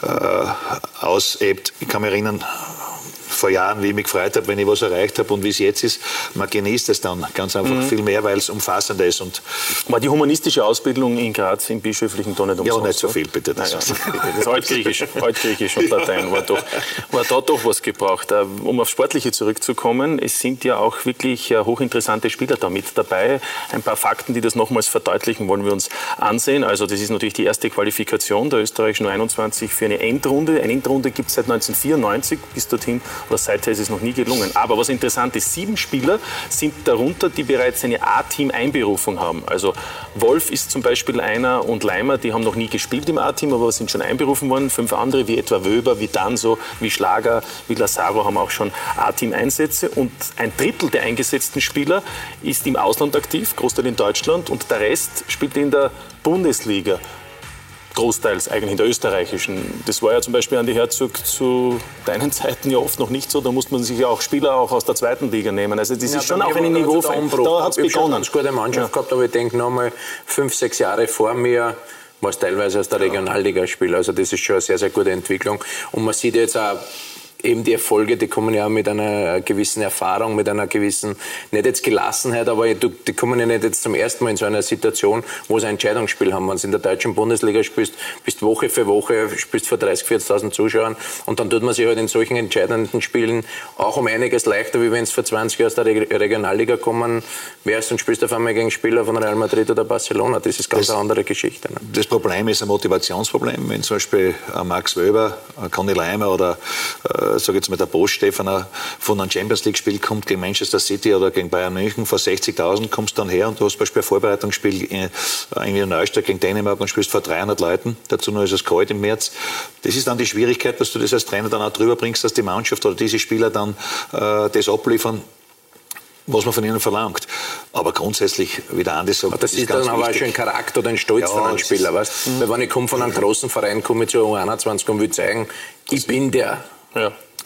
äh, ausebt. Ich kann mich erinnern, vor Jahren, wie ich mich gefreut habe, wenn ich was erreicht habe und wie es jetzt ist, man genießt es dann ganz einfach mhm. viel mehr, weil es umfassender ist. Und war die humanistische Ausbildung in Graz im bischöflichen da nicht umsonst? Ja, nicht so viel, bitte. Das, naja, das Altgriechisch, Altgriechisch und Latein war, doch, war da doch was gebraucht. Um aufs Sportliche zurückzukommen, es sind ja auch wirklich hochinteressante Spieler da mit dabei. Ein paar Fakten, die das nochmals verdeutlichen, wollen wir uns ansehen. Also das ist natürlich die erste Qualifikation der österreichischen U einundzwanzig für eine Endrunde. Eine Endrunde gibt es seit neunzehnhundertvierundneunzig, bis dorthin. Aber seither ist es noch nie gelungen. Aber was interessant ist, sieben Spieler sind darunter, die bereits eine A-Team-Einberufung haben. Also Wolf ist zum Beispiel einer und Leimer, die haben noch nie gespielt im A-Team, aber sind schon einberufen worden. Fünf andere, wie etwa Wöber, wie Danso, wie Schlager, wie Lazaro, haben auch schon A-Team-Einsätze. Und ein Drittel der eingesetzten Spieler ist im Ausland aktiv, Großteil in Deutschland. Und der Rest spielt in der Bundesliga. Großteils eigentlich in der österreichischen. Das war ja zum Beispiel, Andi Herzog, zu deinen Zeiten ja oft noch nicht so. Da musste man sich ja auch Spieler auch aus der zweiten Liga nehmen. Also das ja, ist schon auch ein Niveau. Da hat es begonnen. Ich habe schon eine ganz gute Mannschaft ja. gehabt, aber ich denke noch mal fünf, sechs Jahre vor mir war es teilweise aus der Regionalliga spiel. Also das ist schon eine sehr, sehr gute Entwicklung. Und man sieht jetzt auch eben die Erfolge, die kommen ja mit einer gewissen Erfahrung, mit einer gewissen, nicht jetzt Gelassenheit, aber die kommen ja nicht jetzt zum ersten Mal in so einer Situation, wo sie ein Entscheidungsspiel haben. Wenn du in der deutschen Bundesliga spielst, bist Woche für Woche, spielst vor dreißig, vierzigtausend Zuschauern und dann tut man sich halt in solchen entscheidenden Spielen auch um einiges leichter, wie wenn es vor zwanzig aus der Regionalliga kommen wärst und spielst auf einmal gegen Spieler von Real Madrid oder Barcelona. Das ist ganz das, eine andere Geschichte. Ne? Das Problem ist ein Motivationsproblem. Wenn zum Beispiel Max Wöber, Conny Leimer oder äh, sage jetzt mal der Bosch Stefaner von einem Champions-League-Spiel kommt gegen Manchester City oder gegen Bayern München vor sechzigtausend, kommst dann her und du hast zum Beispiel ein Vorbereitungsspiel in, in Neustadt gegen Dänemark und spielst vor dreihundert Leuten. Dazu noch ist es kalt im März. Das ist dann die Schwierigkeit, dass du das als Trainer dann auch drüber bringst, dass die Mannschaft oder diese Spieler dann äh, das abliefern, was man von ihnen verlangt. Aber grundsätzlich, wie der Andi sagt, aber das ist, ist dann aber auch schon ein Charakter oder ein Stolz ja, von einem Spieler. Weißt? Mhm. Weil wenn ich komme von einem großen Verein, komme ich zur U einundzwanzig und will zeigen, ich bin der. Ja.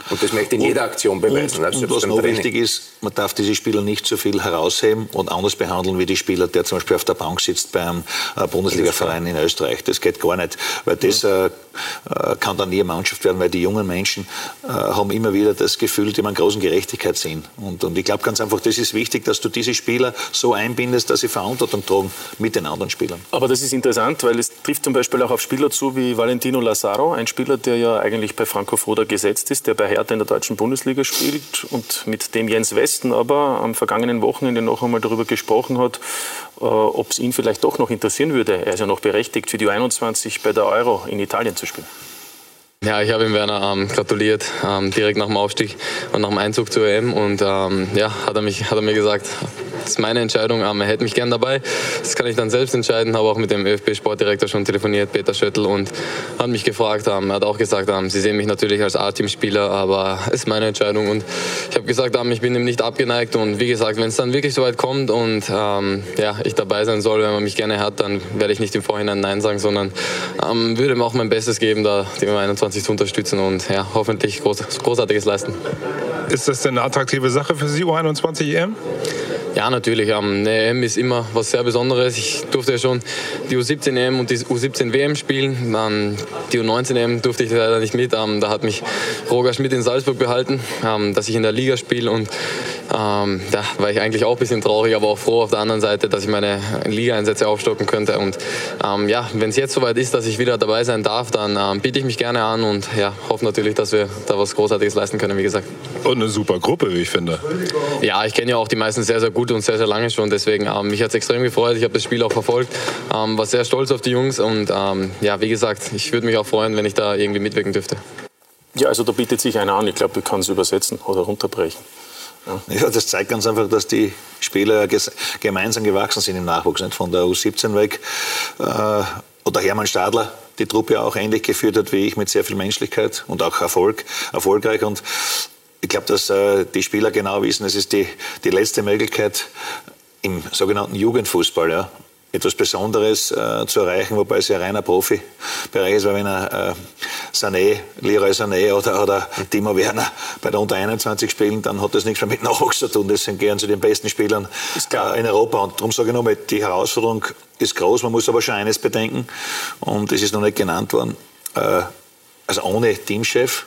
Und das möchte in jeder Aktion beweisen. Und, und was noch wichtig ist, man darf diese Spieler nicht so viel herausheben und anders behandeln wie die Spieler, der zum Beispiel auf der Bank sitzt beim äh, Bundesliga-Verein in Österreich. Das geht gar nicht, weil das äh, kann dann nie eine Mannschaft werden, weil die jungen Menschen äh, haben immer wieder das Gefühl, die man großen Gerechtigkeit sehen. Und, und ich glaube ganz einfach, das ist wichtig, dass du diese Spieler so einbindest, dass sie Verantwortung tragen mit den anderen Spielern. Aber das ist interessant, weil es trifft zum Beispiel auch auf Spieler zu wie Valentino Lazaro, ein Spieler, der ja eigentlich bei Franco Foda gesetzt ist, der bei Hertha in der deutschen Bundesliga spielt und mit dem Jens Westen aber am vergangenen Wochenende noch einmal darüber gesprochen hat, äh, ob es ihn vielleicht doch noch interessieren würde. Er ist ja noch berechtigt, für die U einundzwanzig bei der Euro in Italien zu spielen. Ja, ich habe ihm Werner ähm, gratuliert, ähm, direkt nach dem Aufstieg und nach dem Einzug zur E M. Und ähm, ja, hat er, mich, hat er mir gesagt, das ist meine Entscheidung, ähm, er hätte mich gern dabei. Das kann ich dann selbst entscheiden. Habe auch mit dem ÖFB-Sportdirektor schon telefoniert, Peter Schöttl, und hat mich gefragt. Ähm, er hat auch gesagt, ähm, sie sehen mich natürlich als A-Team-Spieler, aber es ist meine Entscheidung. Und ich habe gesagt, ähm, ich bin ihm nicht abgeneigt. Und wie gesagt, wenn es dann wirklich so weit kommt und ähm, ja, ich dabei sein soll, wenn man mich gerne hat, dann werde ich nicht im Vorhinein Nein sagen, sondern ähm, würde ihm auch mein Bestes geben, da die U einundzwanzig zu unterstützen und ja, hoffentlich groß, Großartiges leisten. Ist das denn eine attraktive Sache für Sie, U einundzwanzig E M? Ja, natürlich. Eine E M ist immer was sehr Besonderes. Ich durfte ja schon die U siebzehn E M und die U siebzehn W M spielen. Die U neunzehn E M durfte ich leider nicht mit. Da hat mich Roger Schmidt in Salzburg behalten, dass ich in der Liga spiele. Und ähm, da war ich eigentlich auch ein bisschen traurig, aber auch froh auf der anderen Seite, dass ich meine Liga-Einsätze aufstocken könnte. Und ähm, ja, wenn es jetzt soweit ist, dass ich wieder dabei sein darf, dann ähm, biete ich mich gerne an und ja, hoffe natürlich, dass wir da was Großartiges leisten können, wie gesagt. Und eine super Gruppe, wie ich finde. Ja, ich kenne ja auch die meisten sehr, sehr gut und sehr, sehr lange schon. Deswegen, ähm, mich hat es extrem gefreut. Ich habe das Spiel auch verfolgt, ähm, war sehr stolz auf die Jungs und ähm, ja, wie gesagt, ich würde mich auch freuen, wenn ich da irgendwie mitwirken dürfte. Ja, also da bietet sich einer an. Ich glaube, ich kann es übersetzen oder runterbrechen. Ja. Ja, das zeigt ganz einfach, dass die Spieler gemeinsam gewachsen sind im Nachwuchs. Nicht von der U siebzehn weg. Äh, oder Hermann Stadler, die Truppe auch ähnlich geführt hat wie ich, mit sehr viel Menschlichkeit und auch Erfolg, erfolgreich. Und ich glaube, dass äh, die Spieler genau wissen, es ist die, die letzte Möglichkeit im sogenannten Jugendfußball, ja, etwas Besonderes äh, zu erreichen, wobei es ja reiner Profibereich ist, weil wenn er äh, Sané, Leroy Sané oder, oder Timo Werner bei der Unter einundzwanzig spielen, dann hat das nichts mehr mit Nachwuchs zu tun. Das gehören zu den besten Spielern äh, in Europa. Und darum sage ich nochmal, die Herausforderung ist groß. Man muss aber schon eines bedenken, und es ist noch nicht genannt worden, äh, also ohne Teamchef.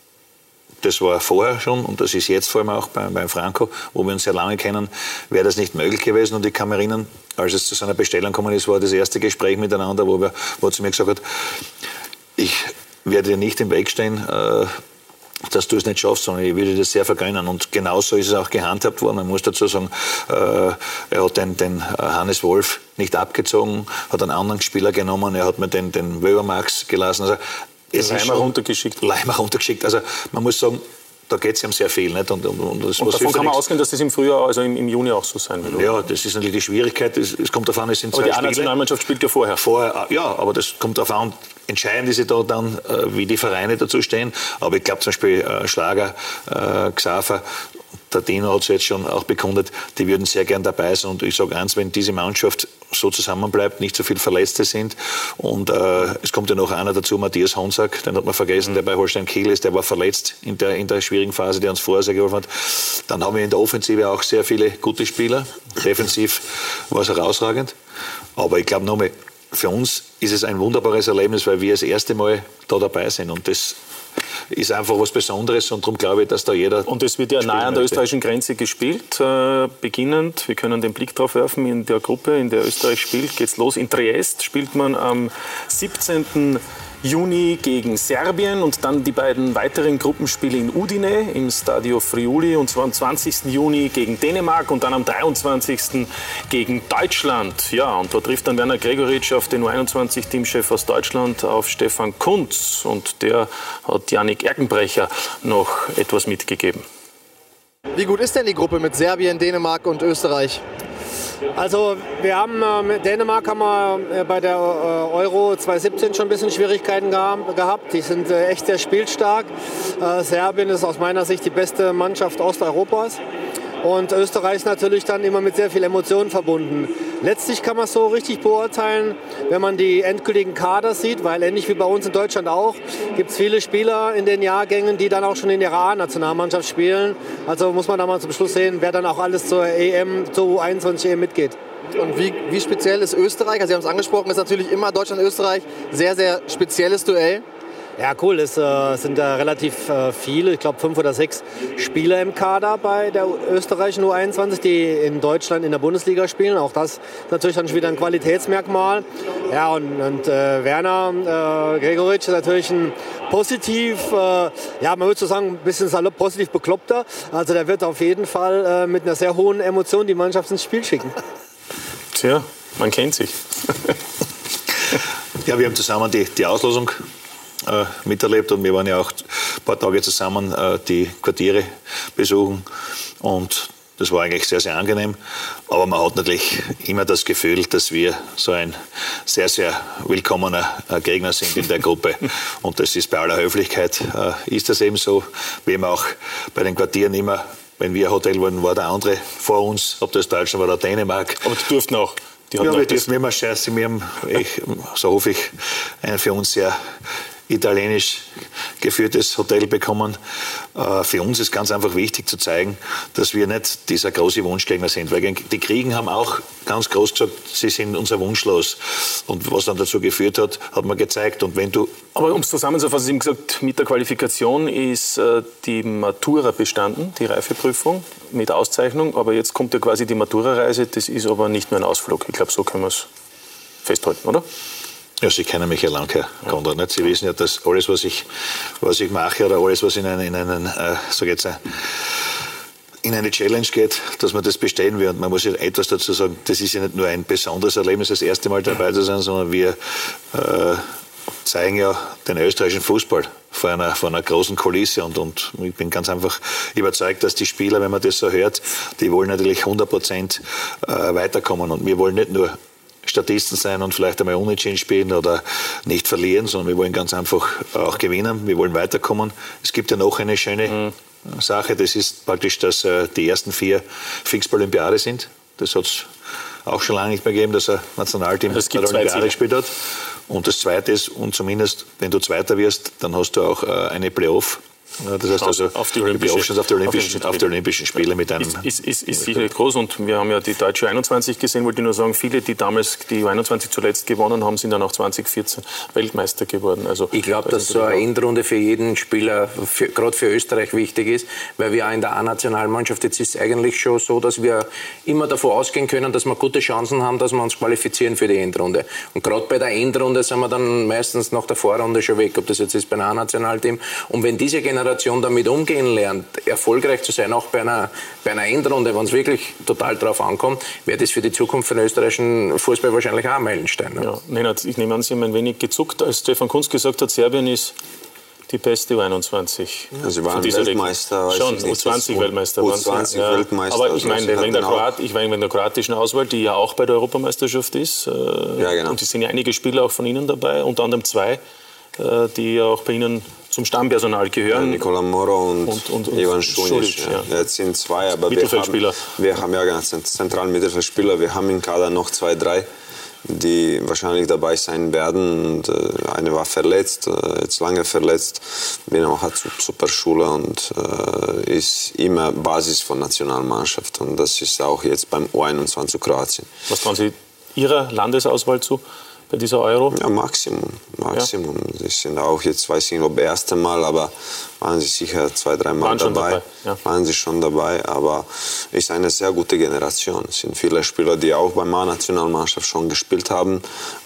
Das war vorher schon und das ist jetzt vor allem auch beim, beim Franco, wo wir uns sehr lange kennen, wäre das nicht möglich gewesen. Und ich kann mich erinnern, als es zu seiner Bestellung gekommen ist, war das erste Gespräch miteinander, wo, wir, wo er zu mir gesagt hat, ich werde dir nicht im Weg stehen, äh, dass du es nicht schaffst, sondern ich würde dir das sehr vergönnen. Und genauso ist es auch gehandhabt worden. Man muss dazu sagen, äh, er hat den, den Hannes Wolf nicht abgezogen, hat einen anderen Spieler genommen, er hat mir den, den Wöbermax gelassen. Also, Leimer runtergeschickt. Leimer runtergeschickt. Also man muss sagen, da geht es um sehr viel. Nicht? Und, und, und, das, und davon kann man ausgehen, dass das im Frühjahr, also im, im Juni auch so sein wird. Ja, das ist natürlich die Schwierigkeit. Es, es kommt darauf an, es sind aber zwei die A-Nationalmannschaft spielt ja vorher. Vorher, ja, aber das kommt darauf an. Entscheidend ist ja da dann, wie die Vereine dazu stehen. Aber ich glaube zum Beispiel äh, Schlager, äh, Xaver, der Dino hat es jetzt schon auch bekundet, die würden sehr gern dabei sein. Und ich sage eins, wenn diese Mannschaft so zusammenbleibt, nicht so viele Verletzte sind und äh, es kommt ja noch einer dazu, Matthias Honsack, den hat man vergessen, der bei Holstein Kiel ist, der war verletzt in der, in der schwierigen Phase, der uns vorher sehr geholfen hat. Dann haben wir in der Offensive auch sehr viele gute Spieler. Defensiv war es herausragend. Aber ich glaube nochmal, für uns ist es ein wunderbares Erlebnis, weil wir das erste Mal da dabei sind. Und das ist einfach was Besonderes und darum glaube ich, dass da jeder... Und es wird ja nahe an der österreichischen Grenze gespielt, äh, beginnend, wir können den Blick drauf werfen, in der Gruppe, in der Österreich spielt, geht's los. In Triest spielt man am siebzehnten Juni gegen Serbien und dann die beiden weiteren Gruppenspiele in Udine im Stadio Friuli und zwar am zwanzigsten Juni gegen Dänemark und dann am dreiundzwanzigsten gegen Deutschland. Ja, und da trifft dann Werner Gregoritsch auf den U einundzwanzig-Teamchef aus Deutschland, auf Stefan Kuntz, und der hat Yannick Erkenbrecher noch etwas mitgegeben. Wie gut ist denn die Gruppe mit Serbien, Dänemark und Österreich? Also wir haben äh, mit Dänemark haben wir äh, bei der äh, Euro zwanzig siebzehn schon ein bisschen Schwierigkeiten geha- gehabt. Die sind äh, echt sehr spielstark. Äh, Serbien ist aus meiner Sicht die beste Mannschaft Osteuropas. Und Österreich ist natürlich dann immer mit sehr viel Emotionen verbunden. letztlich kann man es so richtig beurteilen, wenn man die endgültigen Kader sieht, weil ähnlich wie bei uns in Deutschland auch, gibt es viele Spieler in den Jahrgängen, die dann auch schon in der A-Nationalmannschaft spielen. Also muss man da mal zum Schluss sehen, wer dann auch alles zur E M, zur U einundzwanzig E M mitgeht. Und wie, wie speziell ist Österreich? Also Sie haben es angesprochen, ist natürlich immer Deutschland-Österreich sehr, sehr spezielles Duell. Ja, cool. Es äh, sind da relativ äh, viele, ich glaube fünf oder sechs Spieler im Kader bei der österreichischen U einundzwanzig, die in Deutschland in der Bundesliga spielen. Auch das ist natürlich dann schon wieder ein Qualitätsmerkmal. Ja, und, und äh, Werner äh, Gregoritsch ist natürlich ein positiv, äh, ja, man würde so sagen, ein bisschen salopp positiv Bekloppter. Also der wird auf jeden Fall äh, mit einer sehr hohen Emotion die Mannschaft ins Spiel schicken. Tja, man kennt sich. Ja, wir haben zusammen die, die Auslosung äh, miterlebt und wir waren ja auch ein paar Tage zusammen äh, die Quartiere besuchen und das war eigentlich sehr, sehr angenehm. Aber man hat natürlich immer das Gefühl, dass wir so ein sehr, sehr willkommener äh, Gegner sind in der Gruppe. Und das ist bei aller Höflichkeit, äh, ist das eben so, wie man auch bei den Quartieren immer, wenn wir ein Hotel waren, war der andere vor uns, ob das Deutschland war oder Dänemark. Aber die durften auch. Die ja, wir dürfen immer scheiße. Wir haben, ich, so hoffe ich, ein für uns sehr italienisch geführtes Hotel bekommen. Äh, für uns ist ganz einfach wichtig zu zeigen, dass wir nicht dieser große Wunschgegner sind. Weil die Kriegen haben auch ganz groß gesagt, sie sind unser Wunschlos. Und was dann dazu geführt hat, hat man gezeigt. Und wenn du Aber um es zusammenzufassen, Sie haben gesagt, mit der Qualifikation ist äh, die Matura bestanden, die Reifeprüfung mit Auszeichnung. Aber jetzt kommt ja quasi die Matura-Reise. Das ist aber nicht nur ein Ausflug. Ich glaube, so können wir es festhalten, oder? Ja, Sie kennen mich ja lang, Herr Konrad. Nicht? Sie wissen ja, dass alles, was ich, was ich mache oder alles, was in einen, in einen äh, so geht's, in eine Challenge geht, dass man das bestehen will. Und man muss ja etwas dazu sagen, das ist ja nicht nur ein besonderes Erlebnis, das erste Mal dabei zu sein, sondern wir äh, zeigen ja den österreichischen Fußball vor einer, vor einer großen Kulisse. Und, und ich bin ganz einfach überzeugt, dass die Spieler, wenn man das so hört, die wollen natürlich hundert Prozent äh, weiterkommen. Und wir wollen nicht nur Statisten sein und vielleicht einmal unentschieden spielen oder nicht verlieren, sondern wir wollen ganz einfach auch gewinnen. Wir wollen weiterkommen. Es gibt ja noch eine schöne mhm. Sache, das ist praktisch, dass äh, die ersten vier fix bei Olympiade sind. Das hat es auch schon lange nicht mehr gegeben, dass ein Nationalteam bei der Olympiade gespielt hat. Und das Zweite ist, und zumindest wenn du Zweiter wirst, dann hast du auch äh, eine Playoff. Das heißt also auf die Olympischen, auf die Olympischen, auf die Olympischen Spiele mit einem... Ist, ist, ist, ist sicher groß und wir haben ja die deutsche U einundzwanzig gesehen, wollte ich nur sagen, viele, die damals die U einundzwanzig zuletzt gewonnen haben, sind dann auch zwanzig vierzehn Weltmeister geworden. Also, ich glaube, dass so eine Endrunde für jeden Spieler, für, gerade für Österreich, wichtig ist, weil wir auch in der A-Nationalmannschaft, jetzt ist es eigentlich schon so, dass wir immer davon ausgehen können, dass wir gute Chancen haben, dass wir uns qualifizieren für die Endrunde. Und gerade bei der Endrunde sind wir dann meistens nach der Vorrunde schon weg, ob das jetzt ist bei einem A-Nationalteam. Und wenn diese Generation damit umgehen lernt, erfolgreich zu sein, auch bei einer, bei einer Endrunde, wenn es wirklich total drauf ankommt, wäre das für die Zukunft für den österreichischen Fußball wahrscheinlich auch ein Meilenstein. Ne? Ja, Nenad, ich nehme an, Sie haben ein wenig gezuckt, als Stefan Kunz gesagt hat, Serbien ist die beste U einundzwanzig. Ja, sie waren Weltmeister. Schon, U zwanzig Weltmeister. U zwanzig ja. Weltmeister. Aber ich meine, wegen der, Kroat, ich mein, wegen der kroatischen Auswahl, die ja auch bei der Europameisterschaft ist. Äh, ja, genau. Und es sind ja einige Spieler auch von Ihnen dabei, unter anderem zwei, äh, die ja auch bei Ihnen zum Stammpersonal gehören. Ja, Nicola Moro und, und, und, und Ivan Šunić. Ja. Ja. Jetzt sind zwei, aber wir haben, wir haben ja ganz zentralen Mittelfeldspieler. Wir haben im Kader noch zwei, drei, die wahrscheinlich dabei sein werden. Und, äh, eine war verletzt, äh, jetzt lange verletzt. Benno hat super Schule und äh, ist immer Basis von Nationalmannschaft. Und das ist auch jetzt beim U einundzwanzig Kroatien. Was trauen Sie Ihrer Landesauswahl zu? Bei dieser Euro? Ja, Maximum. Maximum. Ja. Sie sind auch jetzt, weiß ich nicht, ob das erste Mal, aber waren sie sicher zwei, drei Mal dabei. dabei. Ja. Waren sie schon dabei, aber es ist eine sehr gute Generation. Es sind viele Spieler, die auch bei der Nationalmannschaft schon gespielt haben.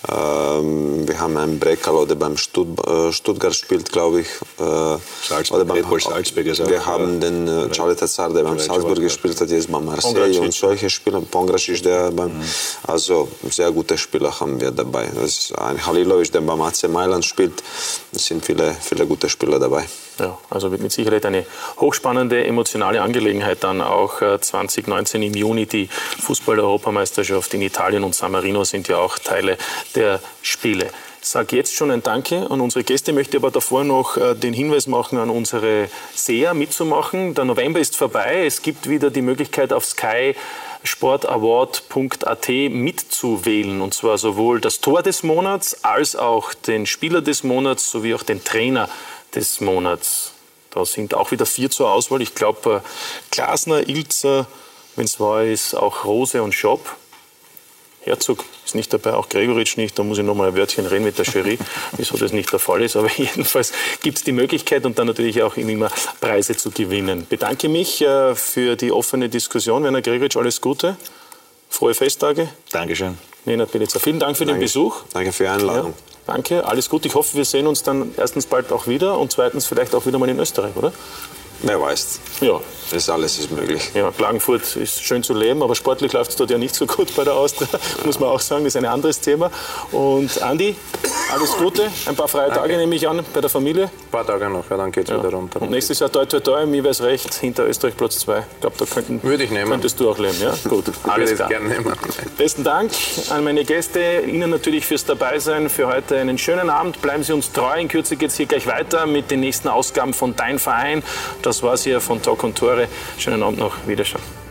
Ähm, wir haben einen Brekalo, der beim Stutt äh, Stuttgart spielt, glaube ich. Äh, Salzburg, beim, Salzburg ist auch, wir haben den äh, Charlie Tazar, der beim Salzburg gespielt hat, jetzt bei Marseille und solche Spieler. Pongracic ist der beim, mhm. Also sehr gute Spieler haben wir dabei. Das ist ein Halilovic, der beim A C Mailand spielt. Es sind viele, viele gute Spieler dabei. Ja, also wird mit Sicherheit eine hochspannende, emotionale Angelegenheit dann auch zwanzig neunzehn im Juni. Die Fußball-Europameisterschaft in Italien und San Marino sind ja auch Teile der Spiele. Ich sage jetzt schon ein Danke an unsere Gäste, möchte aber davor noch den Hinweis machen an unsere Seher mitzumachen. Der November ist vorbei, es gibt wieder die Möglichkeit auf Sky sportaward punkt a t mitzuwählen. Und zwar sowohl das Tor des Monats als auch den Spieler des Monats sowie auch den Trainer des Monats. Da sind auch wieder vier zur Auswahl. Ich glaube, Glasner, Ilzer, wenn es wahr ist, auch Rose und Schopp. Herzog ist nicht dabei, auch Gregoritsch nicht. Da muss ich noch mal ein Wörtchen reden mit der Jury, wieso das nicht der Fall ist. Aber jedenfalls gibt es die Möglichkeit und dann natürlich auch immer Preise zu gewinnen. Ich bedanke mich äh, für die offene Diskussion. Werner Gregoritsch, alles Gute. Frohe Festtage. Dankeschön. Nenad Bjelica, vielen Dank für Danke. den Besuch. Danke für die Einladung. Ja, danke, alles gut. Ich hoffe, wir sehen uns dann erstens bald auch wieder und zweitens vielleicht auch wieder mal in Österreich, oder? Wer weiß. Ja. Das alles ist möglich. Ja, Klagenfurt ist schön zu leben, aber sportlich läuft es dort ja nicht so gut bei der Austria, muss man auch sagen, das ist ein anderes Thema. Und Andi, alles Gute, ein paar freie Tage nehme ich an bei der Familie. Ein paar Tage noch, ja, dann geht es ja. wieder runter. Und nächstes Jahr toi toi toi, mir wäre es recht, hinter Österreich Platz zwei. Ich glaube, da könnten, Würde ich nehmen. könntest du auch leben. Ja? Gut, alles klar. Gerne nehmen. Besten Dank an meine Gäste, Ihnen natürlich fürs Dabeisein, für heute einen schönen Abend. Bleiben Sie uns treu, in Kürze geht es hier gleich weiter mit den nächsten Ausgaben von Dein Verein. Das war's hier von Talk und Tore. Schönen Abend noch, Wiederschauen.